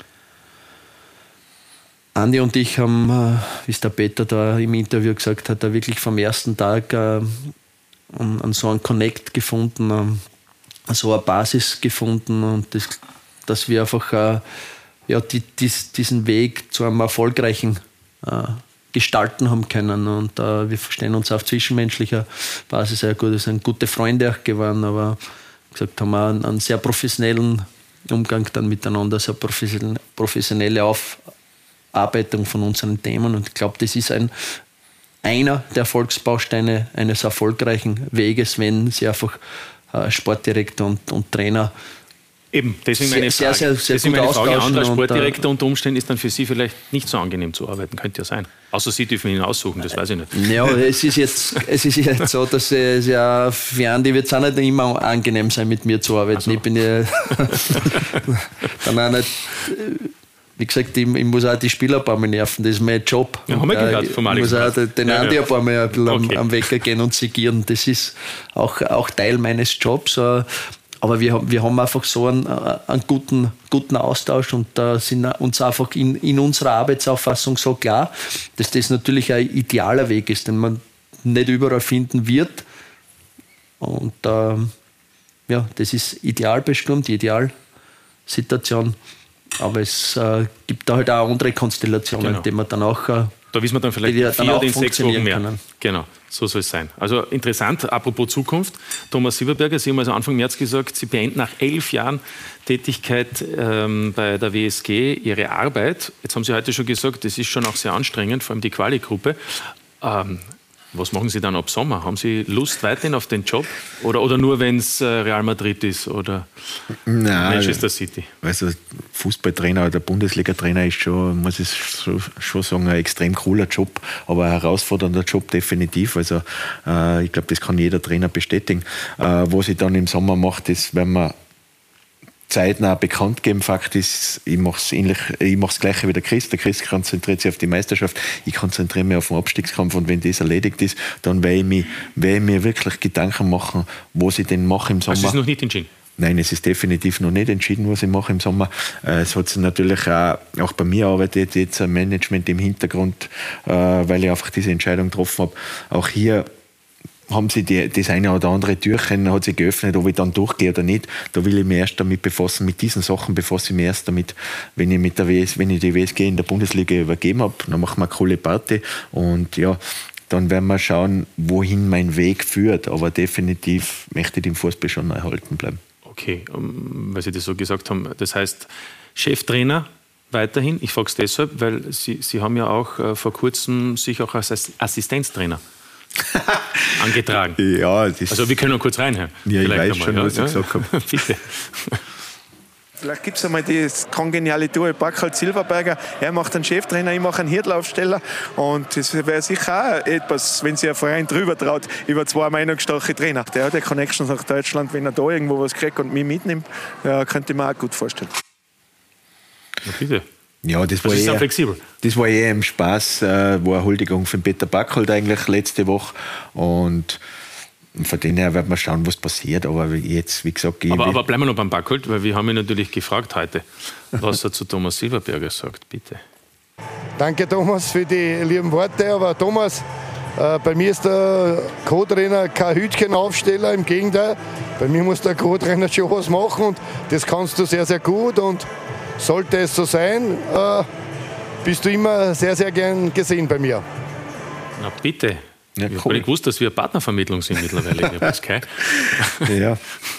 Andi und ich haben, äh, wie es der Peter da im Interview gesagt hat, da wirklich vom ersten Tag äh, an, an so einen Connect gefunden, äh, so eine Basis gefunden und das, dass wir einfach äh, ja, die, dies, diesen Weg zu einem erfolgreichen äh, gestalten haben können. Und äh, wir verstehen uns auf zwischenmenschlicher Basis sehr gut. Wir sind gute Freunde auch geworden, aber wie gesagt, haben wir einen, einen sehr professionellen Umgang dann miteinander, sehr professionelle Aufarbeitung von unseren Themen. Und ich glaube, das ist ein, einer der Erfolgsbausteine eines erfolgreichen Weges, wenn sie einfach äh, Sportdirektor und, und Trainer Eben, deswegen meine sehr, Frage. sehr, sehr, deswegen sehr meine Frage an, als und, Sportdirektor unter Umständen ist dann für Sie vielleicht nicht so angenehm zu arbeiten, könnte ja sein. Außer Sie dürfen ihn aussuchen, das weiß ich nicht. Ja, es ist jetzt, es ist jetzt so, dass es ja für Andi wird es auch nicht immer angenehm sein, mit mir zu arbeiten. So. Ich bin ja dann auch nicht, wie gesagt, ich, ich muss auch die Spieler ein paar Mal nerven, das ist mein Job. Ja, haben wir gehört vom Alex. Ich muss auch den Andi ja, ja. ein paar Mal ein bisschen okay. am, am Wecker gehen und segieren. Das ist auch, auch Teil meines Jobs. Aber wir haben, wir haben einfach so einen, einen guten, guten Austausch und da sind uns einfach in, in unserer Arbeitsauffassung so klar, dass das natürlich ein idealer Weg ist, den man nicht überall finden wird. Und äh, ja, das ist ideal bestimmt, die Idealsituation. Aber es äh, gibt da halt auch andere Konstellationen, genau. die man dann auch äh, da wissen wir dann vielleicht in vier oder in sechs Wochen mehr. Können. Genau, so soll es sein. Also interessant, apropos Zukunft. Thomas Silberberger, Sie haben also Anfang März gesagt, Sie beenden nach elf Jahren Tätigkeit ähm, bei der W S G Ihre Arbeit. Jetzt haben Sie heute schon gesagt, das ist schon auch sehr anstrengend, vor allem die Quali-Gruppe. Ähm, was machen Sie dann ab Sommer? Haben Sie Lust weiterhin auf den Job? Oder, oder nur, wenn es Real Madrid ist oder Nein, Manchester City? Also Fußballtrainer oder Bundesliga-Trainer ist schon, muss ich schon sagen, ein extrem cooler Job, aber ein herausfordernder Job definitiv. Also äh, ich glaube, das kann jeder Trainer bestätigen. Äh, was ich dann im Sommer mache, das werden wir zeitnah bekannt geben. Fakt ist, ich mache es ähnlich, ich mache das Gleiche wie der Chris. Der Chris konzentriert sich auf die Meisterschaft. Ich konzentriere mich auf den Abstiegskampf und wenn das erledigt ist, dann werde ich, mich, werde ich mir wirklich Gedanken machen, was ich denn mache im Sommer. Also es ist noch nicht entschieden? Nein, es ist definitiv noch nicht entschieden, was ich mache im Sommer. Es hat sich natürlich auch, auch bei mir arbeitet jetzt ein Management im Hintergrund, weil ich einfach diese Entscheidung getroffen habe. Auch hier haben sie die, das eine oder andere Türchen hat sich geöffnet, ob ich dann durchgehe oder nicht. Da will ich mich erst damit befassen, mit diesen Sachen befasse ich mich erst damit, wenn ich, mit der W S, wenn ich die W S G in der Bundesliga übergeben habe, dann machen wir eine coole Party und ja, dann werden wir schauen, wohin mein Weg führt. Aber definitiv möchte ich den Fußball schon erhalten bleiben. Okay, um, weil Sie das so gesagt haben, das heißt Cheftrainer weiterhin. Ich frage es deshalb, weil Sie, Sie haben ja auch äh, vor kurzem sich auch als Assistenztrainer angetragen. Ja, das also wir können noch kurz reinhören. Ja, ich Vielleicht weiß schon, ja, was ich gesagt habe. Bitte. Vielleicht gibt es einmal das kongeniale Duo. Ich packe halt Silberberger, er macht einen Cheftrainer, ich mache einen Hirtlaufsteller. Und das wäre sicher auch etwas, wenn sich ein Verein drüber traut, über zwei meinungsstarke Trainer. Der hat ja Connections nach Deutschland, wenn er da irgendwo was kriegt und mich mitnimmt, ja, könnte ich mir auch gut vorstellen. Na bitte. Ja, das, das war ist eher, auch flexibel. Das war eher im Spaß, äh, war eine Huldigung von Peter Backholt eigentlich letzte Woche. Und von denen her werden wir schauen, was passiert. Aber jetzt, wie gesagt... Aber, aber bleiben wir noch beim Backholt, weil wir haben ihn natürlich gefragt heute, was er zu Thomas Silberberger sagt. Bitte. Danke, Thomas, für die lieben Worte. Aber Thomas, äh, bei mir ist der Co-Trainer kein Hütchenaufsteller, im Gegenteil. Bei mir muss der Co-Trainer schon was machen und das kannst du sehr, sehr gut. Und sollte es so sein, äh, bist du immer sehr, sehr gern gesehen bei mir. Na bitte. Ja, ich cool. habe nicht gewusst, dass wir eine Partnervermittlung sind mittlerweile. Ich das kein. Ja.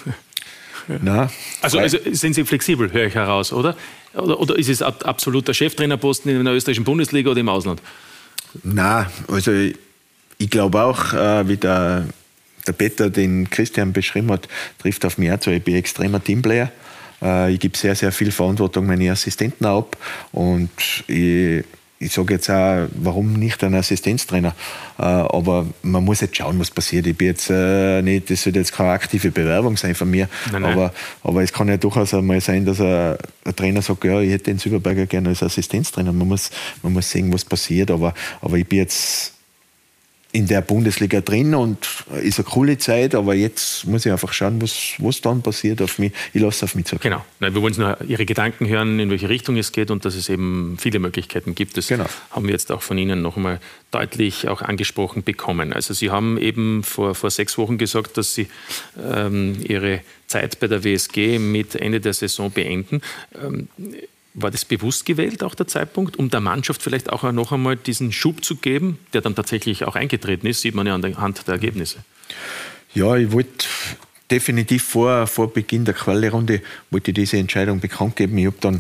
Na, also, also sind Sie flexibel, höre ich heraus, oder? Oder, oder ist es ab, absoluter Cheftrainerposten in der österreichischen Bundesliga oder im Ausland? Nein, also ich, ich glaube auch, äh, wie der, der Peter den Christian beschrieben hat, trifft auf mich auch zu. Ich bin ein extremer Teamplayer. Ich gebe sehr, sehr viel Verantwortung meinen Assistenten ab und ich, ich sage jetzt auch, warum nicht ein Assistenztrainer? Aber man muss jetzt schauen, was passiert. Ich bin jetzt nicht, das sollte jetzt keine aktive Bewerbung sein von mir, nein, nein. Aber, aber es kann ja durchaus einmal sein, dass ein, ein Trainer sagt, ja, ich hätte den Silberberger gerne als Assistenztrainer. Man muss, man muss sehen, was passiert, aber, aber ich bin jetzt in der Bundesliga drin und ist eine coole Zeit, aber jetzt muss ich einfach schauen, was, was dann passiert auf mich. Ich lasse auf mich zu. Genau. Nein, wir wollen nur Ihre Gedanken hören, in welche Richtung es geht und dass es eben viele Möglichkeiten gibt. Das genau. haben wir jetzt auch von Ihnen noch einmal deutlich auch angesprochen bekommen. Also Sie haben eben vor, vor sechs Wochen gesagt, dass Sie ähm, Ihre Zeit bei der W S G mit Ende der Saison beenden. Ähm, War das bewusst gewählt, auch der Zeitpunkt, um der Mannschaft vielleicht auch noch einmal diesen Schub zu geben, der dann tatsächlich auch eingetreten ist, sieht man ja anhand der Ergebnisse? Ja, ich wollte definitiv vor, vor Beginn der Quali-Runde wollte ich diese Entscheidung bekannt geben. Ich habe dann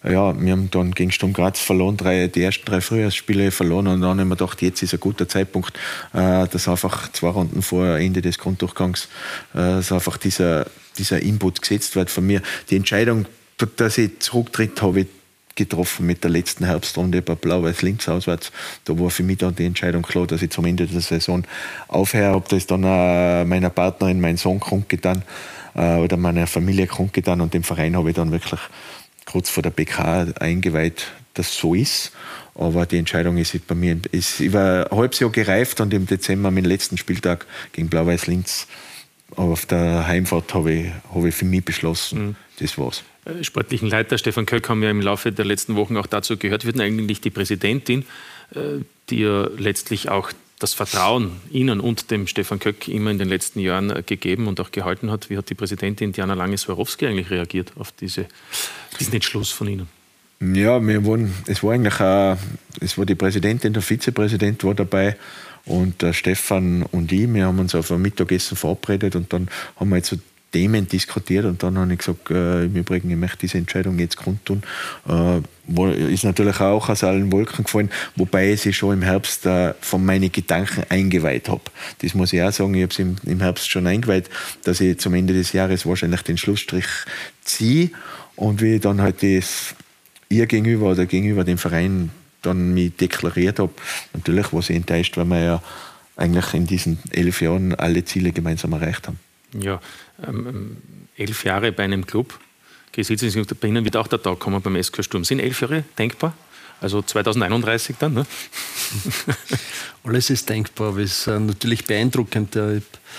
ja, wir haben dann gegen Sturm Graz verloren, drei, die ersten drei Frühjahrsspiele verloren und dann haben wir gedacht, jetzt ist ein guter Zeitpunkt, äh, dass einfach zwei Runden vor Ende des Grunddurchgangs äh, dass einfach dieser, dieser Input gesetzt wird von mir. Die Entscheidung, dass ich zurücktritt, habe ich getroffen mit der letzten Herbstrunde bei Blau-Weiß-Linz auswärts. Da war für mich dann die Entscheidung klar, dass ich zum Ende der Saison aufhöre. Ob das dann äh, meiner Partnerin, mein Sohn kundgetan äh, oder meiner Familie kundgetan und dem Verein habe ich dann wirklich kurz vor der B K eingeweiht, dass so ist. Aber die Entscheidung ist bei mir ist über ein halbes Jahr gereift und im Dezember, am letzten Spieltag gegen Blau-Weiß-Linz, auf der Heimfahrt habe ich, habe ich für mich beschlossen, mhm. das war's. Sportlichen Leiter Stefan Köck haben ja im Laufe der letzten Wochen auch dazu gehört. Wir hatten eigentlich die Präsidentin, die ja letztlich auch das Vertrauen Ihnen und dem Stefan Köck immer in den letzten Jahren gegeben und auch gehalten hat. Wie hat die Präsidentin Diana Lange-Swarovski eigentlich reagiert auf diese, diesen Entschluss von Ihnen? Ja, wir waren, es war eigentlich auch, es war die Präsidentin, der Vizepräsident war dabei und der Stefan und ich, wir haben uns auf ein Mittagessen verabredet und dann haben wir jetzt so Themen diskutiert und dann habe ich gesagt, äh, im Übrigen, ich möchte diese Entscheidung jetzt kundtun. Äh, ist natürlich auch aus allen Wolken gefallen, wobei ich sie schon im Herbst äh, von meinen Gedanken eingeweiht habe. Das muss ich auch sagen, ich habe sie im, im Herbst schon eingeweiht, dass ich zum Ende des Jahres wahrscheinlich den Schlussstrich ziehe und wie ich dann halt das ihr gegenüber oder gegenüber dem Verein dann mich deklariert habe, natürlich war sie enttäuscht, weil wir ja eigentlich in diesen elf Jahren alle Ziele gemeinsam erreicht haben. Ja, ähm, elf Jahre bei einem Club. Bei Ihnen wird auch der Tag kommen beim S K Sturm. Sind elf Jahre denkbar? Also zweitausendeinunddreißig dann, ne? Alles ist denkbar, aber es ist äh, natürlich beeindruckend. Der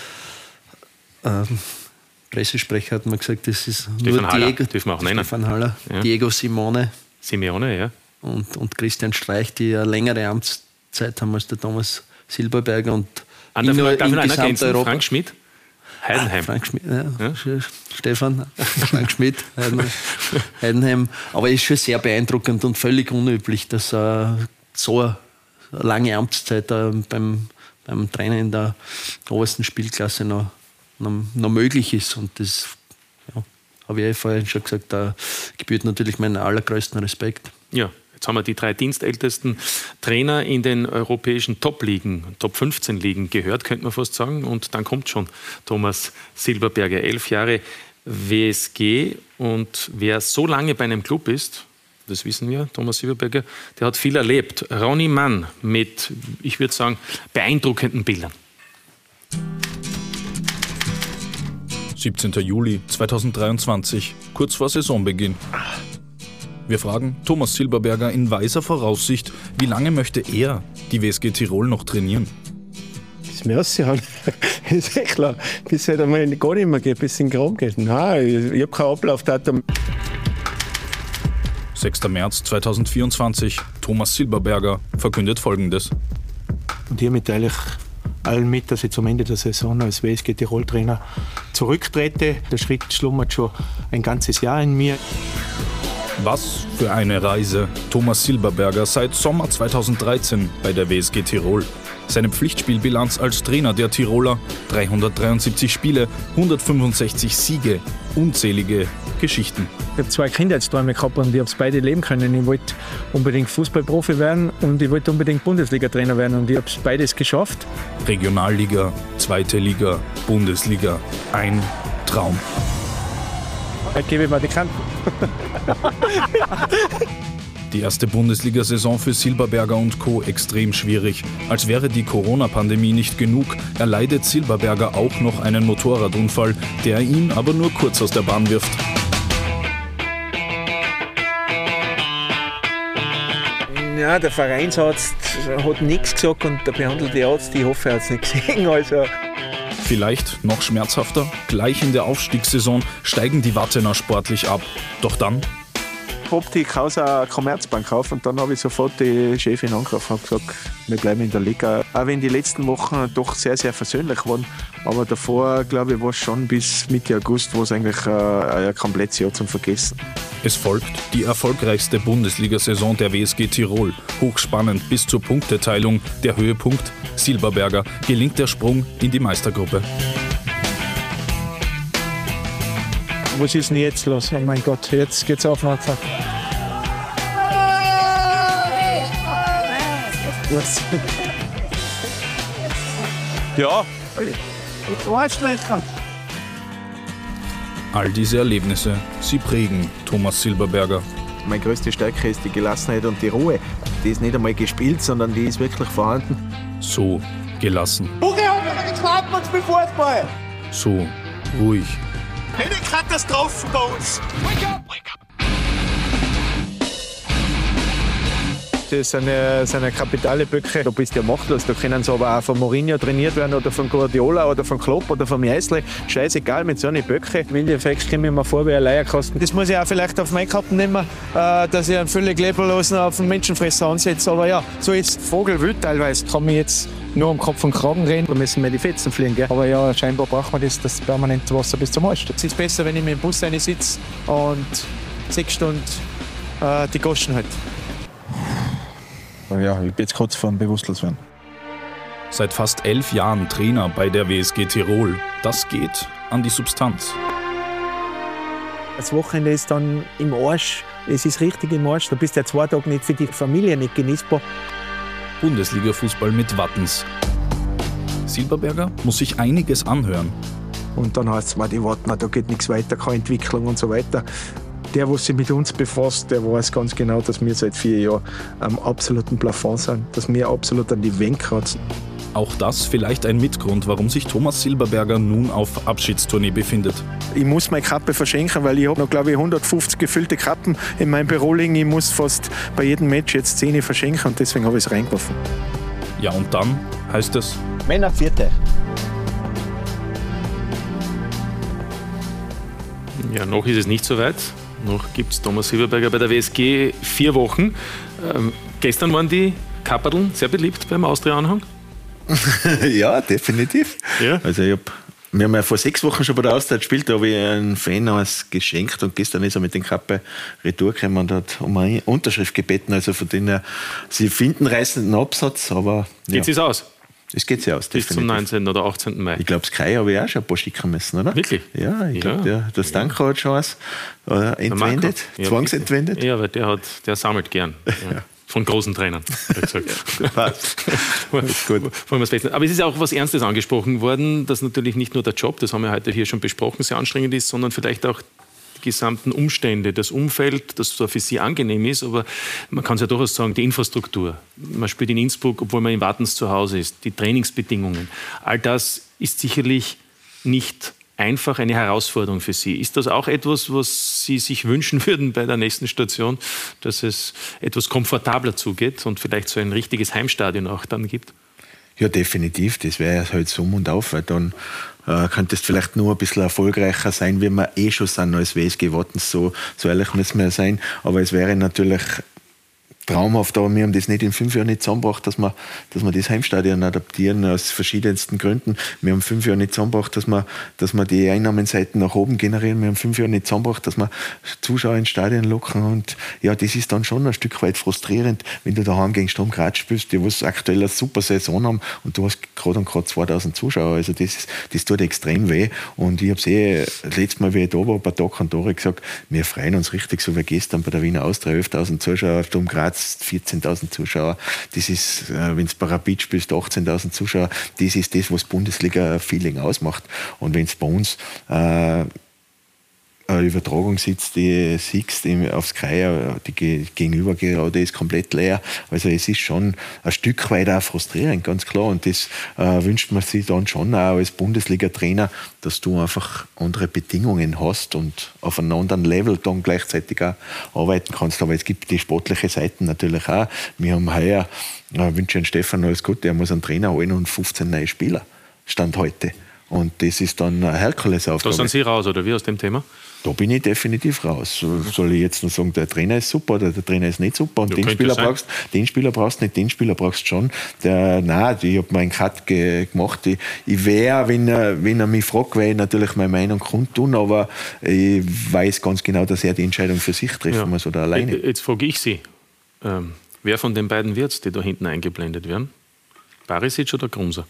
äh, Pressesprecher hat mir gesagt, das ist Stefan nur Haller, Diego, dürfen wir auch nennen. Stefan Haller, ja. Diego Simone. Simeone, ja. Und, und Christian Streich, die eine längere Amtszeit haben als der Thomas Silberberger. Und An der Frage, darf ich noch einer ergänzen? Europa. Frank Schmidt? Heidenheim. Ah, Frank Schmidt, ja. ja. Stefan, Frank Schmidt, Heidenheim. Aber es ist schon sehr beeindruckend und völlig unüblich, dass äh, so eine lange Amtszeit äh, beim, beim Trainer in der obersten Spielklasse noch, noch, noch möglich ist. Und das ja, habe ich ja vorhin schon gesagt, da gebührt natürlich meinen allergrößten Respekt. Ja. Jetzt haben wir die drei dienstältesten Trainer in den europäischen Top-Ligen, Top fünfzehn Ligen gehört, könnte man fast sagen. Und dann kommt schon Thomas Silberberger, elf Jahre W S G. Und wer so lange bei einem Club ist, das wissen wir, Thomas Silberberger, der hat viel erlebt. Ronny Mann mit, ich würde sagen, beeindruckenden Bildern. siebzehnten Juli zweitausenddreiundzwanzig, kurz vor Saisonbeginn. Wir fragen Thomas Silberberger in weiser Voraussicht, wie lange möchte er die W S G Tirol noch trainieren? Das mir aussehen, ist eh klar. Bis es halt einmal gar nicht mehr geht, bis es in den Graben geht. Nein, ich, ich habe kein Ablaufdatum. sechster März zweitausendvierundzwanzig, Thomas Silberberger verkündet Folgendes. Und hier mitteile ich allen mit, dass ich zum Ende der Saison als W S G Tirol-Trainer zurücktrete. Der Schritt schlummert schon ein ganzes Jahr in mir. Was für eine Reise. Thomas Silberberger seit Sommer zweitausenddreizehn bei der W S G Tirol. Seine Pflichtspielbilanz als Trainer der Tiroler: dreihundertdreiundsiebzig Spiele, hundertfünfundsechzig Siege, unzählige Geschichten. Ich habe zwei Kindheitsträume gehabt und ich habe es beide leben können. Ich wollte unbedingt Fußballprofi werden und ich wollte unbedingt Bundesliga-Trainer werden und ich habe es beides geschafft. Regionalliga, zweite Liga, Bundesliga, ein Traum. Ich gebe mal die Kanten. Die erste Bundesliga-Saison für Silberberger und Co. extrem schwierig. Als wäre die Corona-Pandemie nicht genug, erleidet Silberberger auch noch einen Motorradunfall, der ihn aber nur kurz aus der Bahn wirft. Ja, der Vereinsarzt hat nichts gesagt und der behandelte Arzt, ich hoffe, er hat es nicht gesehen. Also Vielleicht noch schmerzhafter, gleich in der Aufstiegssaison steigen die Wattener sportlich ab. Doch dann... Optik aus einer Commerzbank auf und dann habe ich sofort die Chefin angerufen und gesagt, wir bleiben in der Liga. Auch wenn die letzten Wochen doch sehr, sehr versöhnlich waren, aber davor, glaube ich, war es schon bis Mitte August, wo es eigentlich äh, ein komplettes Jahr zum Vergessen. Es folgt die erfolgreichste Bundesliga-Saison der W S G Tirol. Hochspannend bis zur Punkteteilung. Der Höhepunkt: Silberberger gelingt der Sprung in die Meistergruppe. Was ist denn jetzt los? Oh mein Gott, jetzt geht's auf. Was? Ja. All diese Erlebnisse, sie prägen Thomas Silberberger. Meine größte Stärke ist die Gelassenheit und die Ruhe. Die ist nicht einmal gespielt, sondern die ist wirklich vorhanden. So gelassen, Buche hat einen Knallplatz mit Fußball. so ruhig. Eine Katastrophe bei uns. Wake up! Das sind, äh, sind kapitale Böcke. Du bist ja machtlos. Da können sie aber auch von Mourinho trainiert werden oder von Guardiola oder von Klopp oder von Meisle. Scheißegal, mit so einen Böcke. Im Endeffekt komme ich mir vor wie ein Leierkasten. Das muss ich auch vielleicht auf meine Kappen nehmen, äh, dass ich einen völlig leblosen auf einen Menschenfresser ansetze. Aber ja, so ist Vogelwild teilweise. Kann mich jetzt nur um Kopf und Kragen drehen. Da müssen mir die Fetzen fliegen. Gell? Aber ja, scheinbar braucht man das, das permanente Wasser bis zum Hals. Es ist besser, wenn ich mit dem Bus rein sitze und sechs Stunden äh, die Goschen halt. Ja, ich bin jetzt kurz vor dem Bewusstloswerden. Seit fast elf Jahren Trainer bei der W S G Tirol. Das geht an die Substanz. Das Wochenende ist dann im Arsch. Es ist richtig im Arsch. Da bist du ja zwei Tage nicht für die Familie nicht genießbar. Bundesliga-Fußball mit Wattens. Silberberger muss sich einiges anhören. Und dann heißt es, die warten, da geht nichts weiter, keine Entwicklung und so weiter. Der, der sich mit uns befasst, der weiß ganz genau, dass wir seit vier Jahren am absoluten Plafond sind, dass wir absolut an die Wände kratzen. Auch das vielleicht ein Mitgrund, warum sich Thomas Silberberger nun auf Abschiedstournee befindet. Ich muss meine Kappe verschenken, weil ich habe noch, glaube ich, hundertfünfzig gefüllte Kappen in meinem Büro liegen. Ich muss fast bei jedem Match jetzt zehn verschenken und deswegen habe ich es reingeworfen. Ja, und dann heißt es... Männer vierte. Ja, noch ist es nicht so weit. Noch gibt es Thomas Silberberger bei der W S G vier Wochen. Ähm, gestern waren die Kapperln sehr beliebt beim Austria-Anhang. Ja, definitiv. Ja. Also ich hab, wir haben ja vor sechs Wochen schon bei der Austria gespielt, da habe ich einen Fan was geschenkt und gestern ist er mit den Kappe retour gekommen und hat um eine Unterschrift gebeten. Also von denen her, sie finden reißenden Absatz, aber... Ja. Geht es aus? Es geht sich aus, bis definitiv. Zum neunzehnten oder achtzehnten Mai. Ich glaube, Sky habe ich auch schon ein paar schicken müssen, oder? Wirklich? Ja, ich glaube, Ja. der, der Stanko hat schon was äh, entwendet, Ja, zwangsentwendet. Ja, weil der, hat, der sammelt gern. Ja. Von großen Trainern. Ja, passt. Gut. Aber es ist auch was Ernstes angesprochen worden, dass natürlich nicht nur der Job, das haben wir heute hier schon besprochen, sehr anstrengend ist, sondern vielleicht auch die gesamten Umstände, das Umfeld, das zwar für Sie angenehm ist, aber man kann es ja durchaus sagen, die Infrastruktur. Man spielt in Innsbruck, obwohl man in Wattens zu Hause ist, die Trainingsbedingungen. All das ist sicherlich nicht einfach eine Herausforderung für Sie. Ist das auch etwas, was Sie sich wünschen würden bei der nächsten Station, dass es etwas komfortabler zugeht und vielleicht so ein richtiges Heimstadion auch dann gibt? Ja, definitiv. Das wäre halt so um und auf, weil dann äh, könnte es vielleicht nur ein bisschen erfolgreicher sein, wie wir eh schon sind als W S G Wattens. So, so ehrlich müssen wir sein. Aber es wäre natürlich traumhaft, aber wir haben das nicht in fünf Jahren nicht zusammengebracht, dass wir, dass wir das Heimstadion adaptieren, aus verschiedensten Gründen. Wir haben fünf Jahre nicht zusammengebracht, dass wir, dass wir die Einnahmenseiten nach oben generieren. Wir haben fünf Jahre nicht zusammengebracht, dass wir Zuschauer ins Stadion locken. Und ja, das ist dann schon ein Stück weit frustrierend, wenn du daheim gegen Sturm Graz spielst, die was aktuell eine super Saison haben und du hast gerade und gerade zweitausend Zuschauer. Also das, ist, das tut extrem weh. Und ich habe es eh letztes Mal, wie ich da war, bei Tag und Tore gesagt, wir freuen uns richtig, so wie gestern bei der Wiener Austria, elftausend Zuschauer, Sturm Graz vierzehntausend Zuschauer. Das ist, wenn du bei Rapid spielst, achtzehntausend Zuschauer. Das ist das, was Bundesliga-Feeling ausmacht. Und wenn es bei uns äh, eine Übertragung sitzt, die siehst auf Sky, die gegenüber gerade ist komplett leer. Also es ist schon ein Stück weit auch frustrierend, ganz klar. Und das äh, wünscht man sich dann schon auch als Bundesliga-Trainer, dass du einfach andere Bedingungen hast und auf einem anderen Level dann gleichzeitig auch arbeiten kannst. Aber es gibt die sportliche Seiten natürlich auch. Wir haben heuer, äh, wünsche ich Stefan alles Gute, er muss einen Trainer holen und fünfzehn neue Spieler. Stand heute. Und das ist dann eine Herkulesaufgabe. Da sind Sie raus, oder wie aus dem Thema? Da bin ich definitiv raus. Soll ich jetzt noch sagen, der Trainer ist super oder der Trainer ist nicht super und Ja, den könnte Spieler sein. brauchst den Spieler brauchst nicht, den Spieler brauchst schon. Der, nein, ich habe meinen Cut ge gemacht. Ich, ich wäre, wenn er, wenn er mich fragt, werde ich natürlich meine Meinung kundtun, aber ich weiß ganz genau, dass er die Entscheidung für sich treffen Ja. muss oder alleine. Jetzt frage ich Sie, ähm, wer von den beiden wird es, die da hinten eingeblendet werden? Barisic oder Grunzer?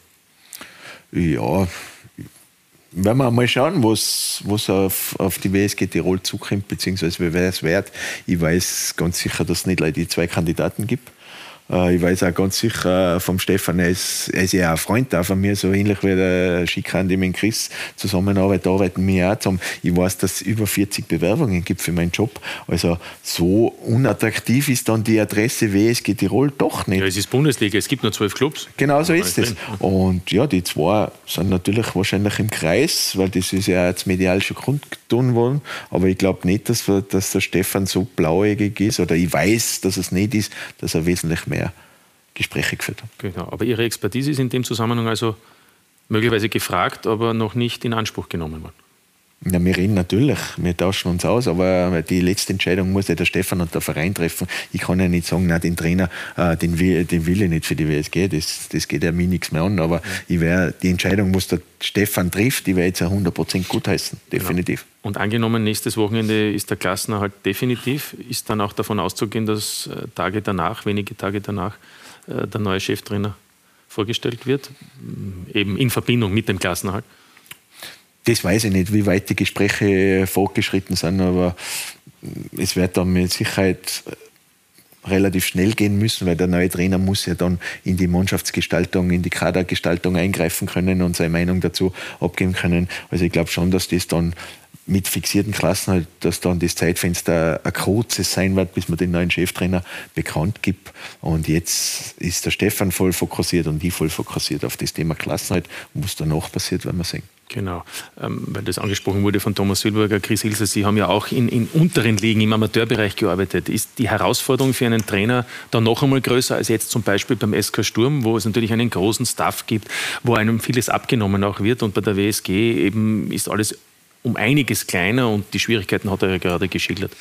Ja, werden wir mal schauen, was, was auf, auf die W S G Tirol zukommt, beziehungsweise wer es wird. Ich weiß ganz sicher, dass es nicht leider die zwei Kandidaten gibt. Äh, ich weiß auch ganz sicher vom Stefan, er ist, er ist ja auch ein Freund auch von mir, so ähnlich wie der Schickhandi mit Chris zusammenarbeiten, arbeiten wir auch zusammen. Ich weiß, dass es über vierzig Bewerbungen gibt für meinen Job. Also so unattraktiv ist dann die Adresse W S G Tirol doch nicht. Ja, es ist Bundesliga, es gibt nur zwölf Clubs. Genau so ist es. Und ja, die zwei sind natürlich wahrscheinlich im Kreis, weil das ist ja jetzt medial schon kundtun worden. Aber ich glaube nicht, dass, wir, dass der Stefan so blauäugig ist, oder ich weiß, dass es nicht ist, dass er wesentlich mehr Gespräche geführt hat. Genau, aber Ihre Expertise ist in dem Zusammenhang also möglicherweise gefragt, aber noch nicht in Anspruch genommen worden. Ja, wir reden natürlich, wir tauschen uns aus, aber die letzte Entscheidung muss ja der Stefan und der Verein treffen. Ich kann ja nicht sagen, nein, den Trainer, äh, den, will, den will ich nicht für die W S G, das, das geht ja mir nichts mehr an, aber ja. ich wär, die Entscheidung, was der Stefan trifft, die werde ich jetzt hundert Prozent gutheißen, definitiv. Genau. Und angenommen, nächstes Wochenende ist der Klassenerhalt definitiv, ist dann auch davon auszugehen, dass äh, Tage danach, wenige Tage danach, äh, der neue Cheftrainer vorgestellt wird, eben in Verbindung mit dem Klassenerhalt? Das weiß ich nicht, wie weit die Gespräche fortgeschritten sind, aber es wird dann mit Sicherheit relativ schnell gehen müssen, weil der neue Trainer muss ja dann in die Mannschaftsgestaltung, in die Kadergestaltung eingreifen können und seine Meinung dazu abgeben können. Also ich glaube schon, dass das dann mit fixierten Klassen halt, dass dann das Zeitfenster ein kurzes sein wird, bis man den neuen Cheftrainer bekannt gibt. Und jetzt ist der Stefan voll fokussiert und ich voll fokussiert auf das Thema Klassen halt. Was danach passiert, werden wir sehen. Genau, ähm, weil das angesprochen wurde von Thomas Silberberger, Chris Ilser, Sie haben ja auch in, in unteren Ligen im Amateurbereich gearbeitet. Ist die Herausforderung für einen Trainer dann noch einmal größer als jetzt zum Beispiel beim S K Sturm, wo es natürlich einen großen Staff gibt, wo einem vieles abgenommen auch wird, und bei der W S G eben ist alles um einiges kleiner und die Schwierigkeiten hat er ja gerade geschildert.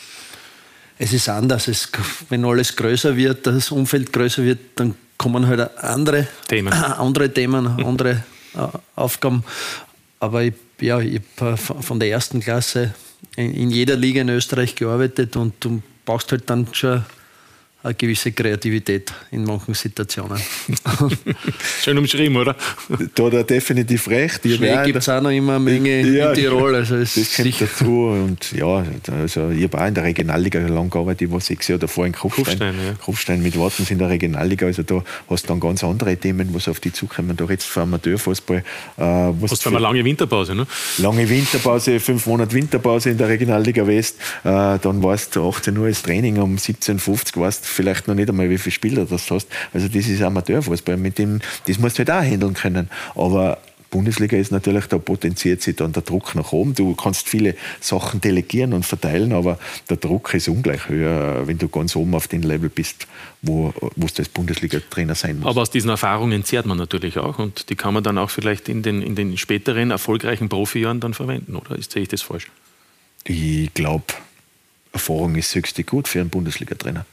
Es ist anders. Es, wenn alles größer wird, das Umfeld größer wird, dann kommen halt andere Themen, andere, Themen, andere äh, Aufgaben. Aber ich, ja, ich habe von der ersten Klasse in, in jeder Liga in Österreich gearbeitet, und du brauchst halt dann schon eine gewisse Kreativität in manchen Situationen. Schön umschrieben, oder? Da hat er definitiv recht. Schnee gibt es auch noch immer eine Menge ja, in Tirol. Also es das kommt dazu. Und ja, also ich habe auch in der Regionalliga lang gearbeitet. Ich war sechs Jahre davor in Kufstein. Kufstein, ja. Kufstein mit Wartens in der Regionalliga. Also da hast du dann ganz andere Themen, was auf dich zukommen. Da jetzt für Amateurfußball. Äh, was hast du für eine lange Winterpause, ne? Lange Winterpause, fünf Monate Winterpause in der Regionalliga West. Äh, dann warst du achtzehn Uhr das Training, um siebzehn Uhr fünfzig warst vielleicht noch nicht einmal, wie viele Spieler das hast. Also das ist Amateurfußball. Mit dem, das musst du halt auch handeln können. Aber Bundesliga ist natürlich, da potenziert sich dann der Druck nach oben. Du kannst viele Sachen delegieren und verteilen, aber der Druck ist ungleich höher, wenn du ganz oben auf dem Level bist, wo, wo du als Bundesliga-Trainer sein musst. Aber aus diesen Erfahrungen zehrt man natürlich auch, und die kann man dann auch vielleicht in den, in den späteren erfolgreichen Profijahren dann verwenden, oder? Sehe ich das falsch? Ich glaube, Erfahrung ist höchst gut für einen Bundesliga-Trainer.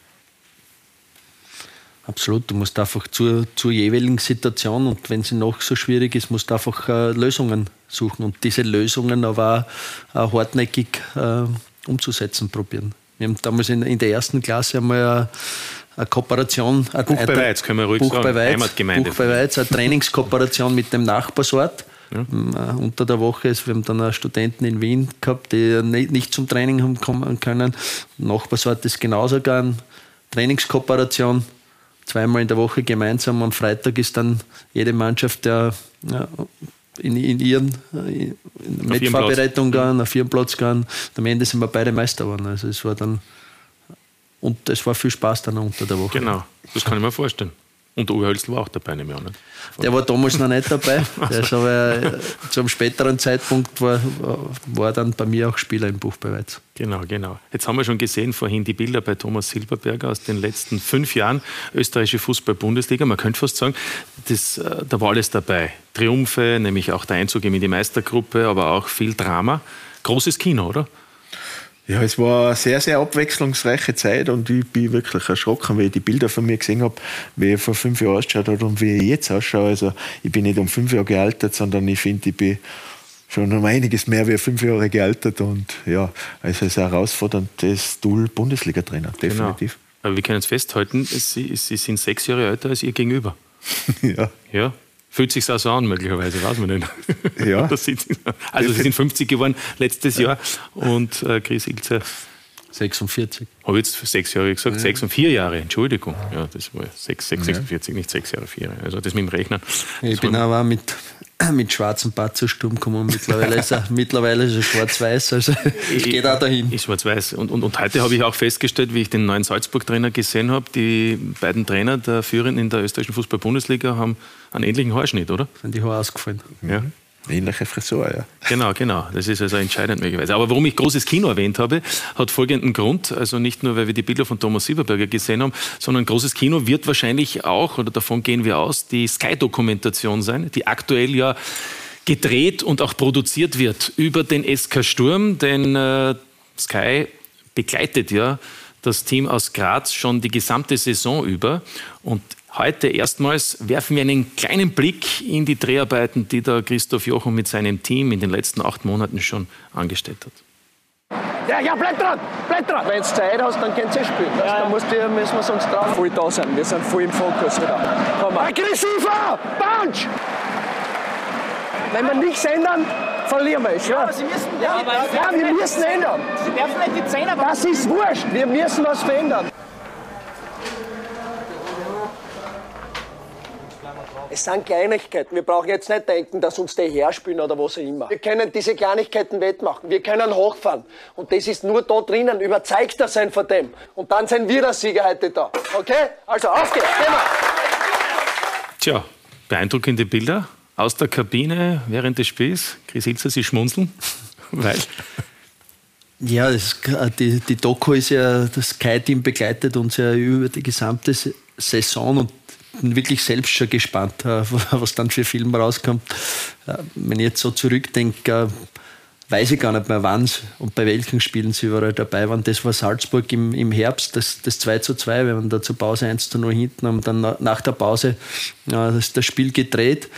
Absolut, du musst einfach zur, zur jeweiligen Situation, und wenn sie noch so schwierig ist, musst du einfach äh, Lösungen suchen und diese Lösungen aber auch, auch hartnäckig äh, umzusetzen probieren. Wir haben damals in, in der ersten Klasse einmal eine, eine Kooperation, eine, Buch bei Weiz, können wir ruhig Buch sagen, bei Weiz, Heimatgemeinde. Buch bei Weiz, eine Trainingskooperation mit dem Nachbarsort. Ja. Äh, unter der Woche, wir haben dann Studenten in Wien gehabt, die nicht, nicht zum Training haben kommen können. Nachbarsort ist genauso gegangen, Trainingskooperation. Zweimal in der Woche gemeinsam. Am Freitag ist dann jede Mannschaft ja, in, in ihren in Wettvorbereitung gegangen, auf ihren Platz gegangen. Am Ende sind wir beide Meister geworden. Also es war dann, und es war viel Spaß dann unter der Woche. Genau, das kann ich mir vorstellen. Und der Uwe Hölzl war auch dabei, nehme ich an. Der war damals noch nicht dabei. Der ist aber zu einem späteren Zeitpunkt war, war dann bei mir auch Spieler im Buch bei Weiz. Genau, genau. Jetzt haben wir schon gesehen vorhin die Bilder bei Thomas Silberberger aus den letzten fünf Jahren österreichische Fußball-Bundesliga. Man könnte fast sagen, das, da war alles dabei. Triumphe, nämlich auch der Einzug in die Meistergruppe, aber auch viel Drama. Großes Kino, oder? Ja, es war eine sehr, sehr abwechslungsreiche Zeit, und ich bin wirklich erschrocken, weil ich die Bilder von mir gesehen habe, wie ich vor fünf Jahren ausgeschaut habe und wie ich jetzt ausschaue. Also ich bin nicht um fünf Jahre gealtert, sondern ich finde, ich bin schon um einiges mehr wie fünf Jahre gealtert, und ja, also es ist ein herausforderndes Tool Bundesliga-Trainer, definitiv. Genau. Aber wir können es festhalten, Sie, Sie sind sechs Jahre älter als Ihr Gegenüber. Ja. Ja. Fühlt sich auch so an, möglicherweise, weiß man nicht. Ja. Also Sie sind fünfzig geworden letztes Jahr, und äh, Chris Ilzer sechsundvierzig. Habe ich jetzt sechs Jahre gesagt? Ja. Sechs und vier Jahre, Entschuldigung. Ja, das war sechs, sechs, Ja. sechsundvierzig, nicht sechs Jahre, vier. Also das mit dem Rechnen. Ich Das bin war- aber auch mit, mit schwarzem Bart zur Sturm gekommen. Mittlerweile ist er, mittlerweile ist er schwarz-weiß. Also ich gehe da dahin. Ist schwarz-weiß. Und, und, und heute habe ich auch festgestellt, wie ich den neuen Salzburg-Trainer gesehen habe, die beiden Trainer der Führenden in der österreichischen Fußball-Bundesliga haben einen ähnlichen Haarschnitt, oder? Sind die Haare ausgefallen. Ja. Ähnliche Frisur, ja. Genau, genau. Das ist also entscheidend möglicherweise. Aber warum ich großes Kino erwähnt habe, hat folgenden Grund. Also nicht nur, weil wir die Bilder von Thomas Silberberger gesehen haben, sondern großes Kino wird wahrscheinlich auch, oder davon gehen wir aus, die Sky-Dokumentation sein, die aktuell ja gedreht und auch produziert wird über den S K Sturm. Denn äh, Sky begleitet ja das Team aus Graz schon die gesamte Saison über. Und heute erstmals werfen wir einen kleinen Blick in die Dreharbeiten, die der Christoph Jochum mit seinem Team in den letzten acht Monaten schon angestellt hat. Ja, ja, bleib dran, bleib dran. Wenn du Zeit hast, dann könnt ihr spielen. Ja, ja. Dann musst du, müssen wir sonst drauf voll da sein. Wir sind voll im Fokus wieder. Komm mal. Aggressiver! Punch! Wenn wir nichts ändern, verlieren wir es. Ja, ja, Sie müssen, ja, ja, ja, wir müssen ändern. Sie dürfen nicht die Zähne. Das ist wurscht. Wir müssen was verändern. Es sind Kleinigkeiten. Wir brauchen jetzt nicht denken, dass uns die herspielen oder was auch immer. Wir können diese Kleinigkeiten wettmachen. Wir können hochfahren. Und das ist nur da drinnen. Überzeugt er sein von dem. Und dann sind wir der Sieger heute da. Okay? Also auf geht's. Gehen wir. Tja, beeindruckende Bilder aus der Kabine während des Spiels. Chris Ilzer, Sie schmunzeln, weil... Ja, das, die, die Doku ist ja, das Sky-Team begleitet uns ja über die gesamte Saison und bin wirklich selbst schon gespannt, was dann für Film rauskommt. Wenn ich jetzt so zurückdenke, weiß ich gar nicht mehr, wann und bei welchen Spielen sie überall dabei waren. Das war Salzburg im, im Herbst, das, das zwei zu zwei, wir waren da zur Pause eins zu null hinten, haben dann nach der Pause das, das Spiel gedreht.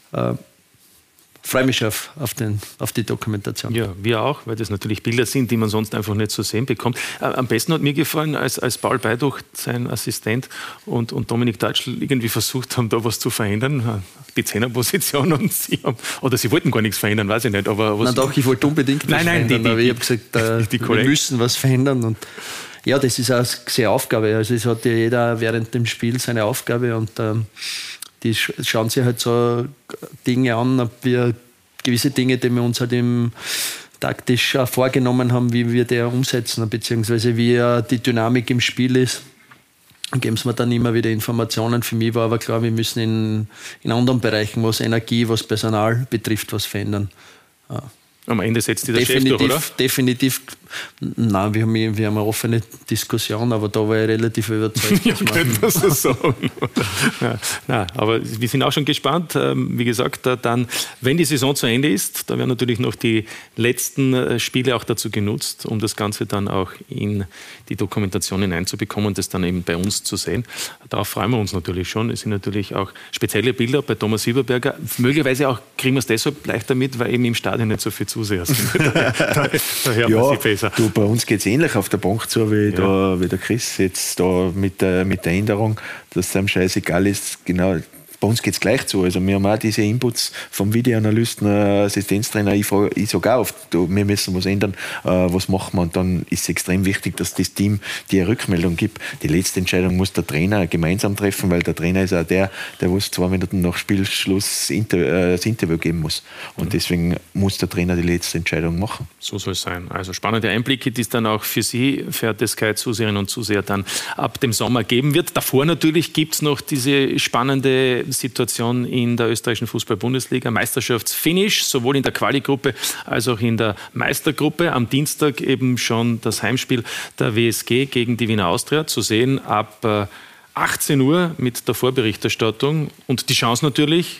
Freue mich auf, auf, den, auf die Dokumentation. Ja, wir auch, weil das natürlich Bilder sind, die man sonst einfach nicht so sehen bekommt. Am besten hat mir gefallen, als, als Paul Beiduch, sein Assistent, und, und Dominik Deutschl irgendwie versucht haben, da was zu verändern, die Zehnerposition, und sie haben, oder sie wollten gar nichts verändern, weiß ich nicht. Aber was Na doch, ich wollte unbedingt was nein, nein, verändern, die, die, aber ich habe gesagt, äh, die, die wir müssen was verändern. Und ja, das ist auch eine Aufgabe. Also es hat ja jeder während dem Spiel seine Aufgabe und ähm, die schauen sich halt so Dinge an, ob wir gewisse Dinge, die wir uns halt im taktisch vorgenommen haben, wie wir die umsetzen, beziehungsweise wie die Dynamik im Spiel ist. Und geben sie mir dann immer wieder Informationen. Für mich war aber klar, wir müssen in, in anderen Bereichen, was Energie, was Personal betrifft, was verändern. Ja. Am Ende setzt die der definitiv, Chef durch, oder? Definitiv. Nein, wir haben, wir haben eine offene Diskussion, aber da war ich relativ überzeugt. Ja, könnte man so sagen. Ja, nein, aber wir sind auch schon gespannt. Wie gesagt, dann, wenn die Saison zu Ende ist, da werden natürlich noch die letzten Spiele auch dazu genutzt, um das Ganze dann auch in die Dokumentation hineinzubekommen und das dann eben bei uns zu sehen. Darauf freuen wir uns natürlich schon. Es sind natürlich auch spezielle Bilder bei Thomas Silberberger. Möglicherweise auch kriegen wir es deshalb leichter mit, weil eben im Stadion nicht so viel Zuseher sind. da, da, da hört man sie besser. Du, bei uns geht es ähnlich auf der Bank zu, wie, Ja. da, wie der Chris jetzt da mit der, mit der Änderung, dass es einem scheißegal ist. Genau, bei uns geht es gleich zu. Also wir haben auch diese Inputs vom Videoanalysten, äh, Assistenztrainer, ich, frage, ich sage auch oft, du, wir müssen was ändern, äh, was machen wir? Und dann ist es extrem wichtig, dass das Team die eine Rückmeldung gibt. Die letzte Entscheidung muss der Trainer gemeinsam treffen, weil der Trainer ist auch der, der was zwei Minuten nach Spielschluss Inter, äh, das Interview geben muss. Und deswegen muss der Trainer die letzte Entscheidung machen. So soll es sein. Also spannende Einblicke, die es dann auch für Sie, verehrte Sky-Zuseherinnen und Zuseher, dann ab dem Sommer geben wird. Davor natürlich gibt es noch diese spannende Situation in der österreichischen Fußball-Bundesliga. Meisterschaftsfinish, sowohl in der Quali-Gruppe als auch in der Meistergruppe. Am Dienstag eben schon das Heimspiel der W S G gegen die Wiener Austria. Zu sehen ab achtzehn Uhr mit der Vorberichterstattung. Und die Chance natürlich,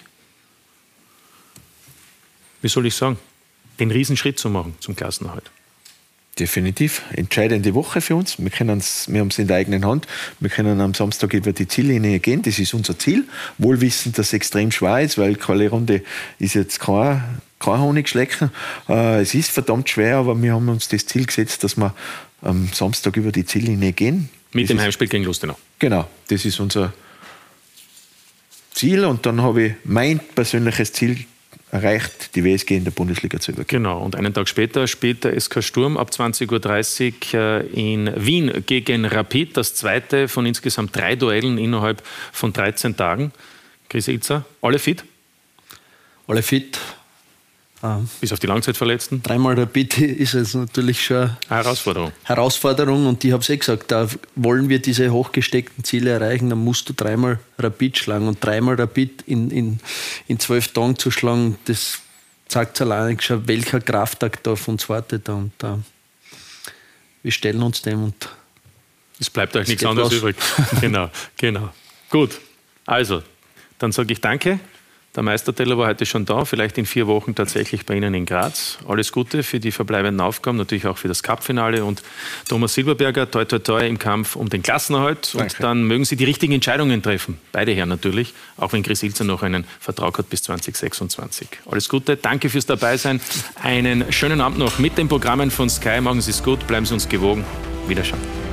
wie soll ich sagen, den Riesenschritt zu machen zum Klassenerhalt. Definitiv. Entscheidende Woche für uns. Wir, wir haben es in der eigenen Hand. Wir können am Samstag über die Ziellinie gehen. Das ist unser Ziel. Wohl wissend, dass es extrem schwer ist, weil keine Runde ist jetzt kein, kein Honigschlecken. Äh, es ist verdammt schwer, aber wir haben uns das Ziel gesetzt, dass wir am Samstag über die Ziellinie gehen. Mit das dem ist, Heimspiel gegen Lustenau. Genau. Das ist unser Ziel. Und dann habe ich mein persönliches Ziel erreicht, die W S G in der Bundesliga zu übergeben. Genau, und einen Tag später spielt der S K Sturm ab zwanzig Uhr dreißig in Wien gegen Rapid. Das zweite von insgesamt drei Duellen innerhalb von dreizehn Tagen. Chris Ilzer, alle fit? Alle fit. Bis auf die Langzeitverletzten? Dreimal Rapid ist es natürlich schon eine Herausforderung. Herausforderung. Und ich habe es eh gesagt, da wollen wir diese hochgesteckten Ziele erreichen, dann musst du dreimal Rapid schlagen. Und dreimal Rapid in, in, in zwölf Tagen zu schlagen, das zeigt allein schon, welcher Kraftakt da auf uns wartet. Und uh, wir stellen uns dem und es bleibt euch nichts anderes übrig. Genau, genau. Gut, also, dann sage ich danke. Der Meisterteller war heute schon da, vielleicht in vier Wochen tatsächlich bei Ihnen in Graz. Alles Gute für die verbleibenden Aufgaben, natürlich auch für das Cup-Finale. Und Thomas Silberberger, toi toi toi im Kampf um den Klassenerhalt. Und Danke. dann mögen Sie die richtigen Entscheidungen treffen. Beide Herren natürlich, auch wenn Chris Ilzer noch einen Vertrag hat bis zwanzig sechsundzwanzig. Alles Gute, danke fürs Dabeisein. Einen schönen Abend noch mit den Programmen von Sky. Machen Sie es gut, bleiben Sie uns gewogen. Wiederschauen.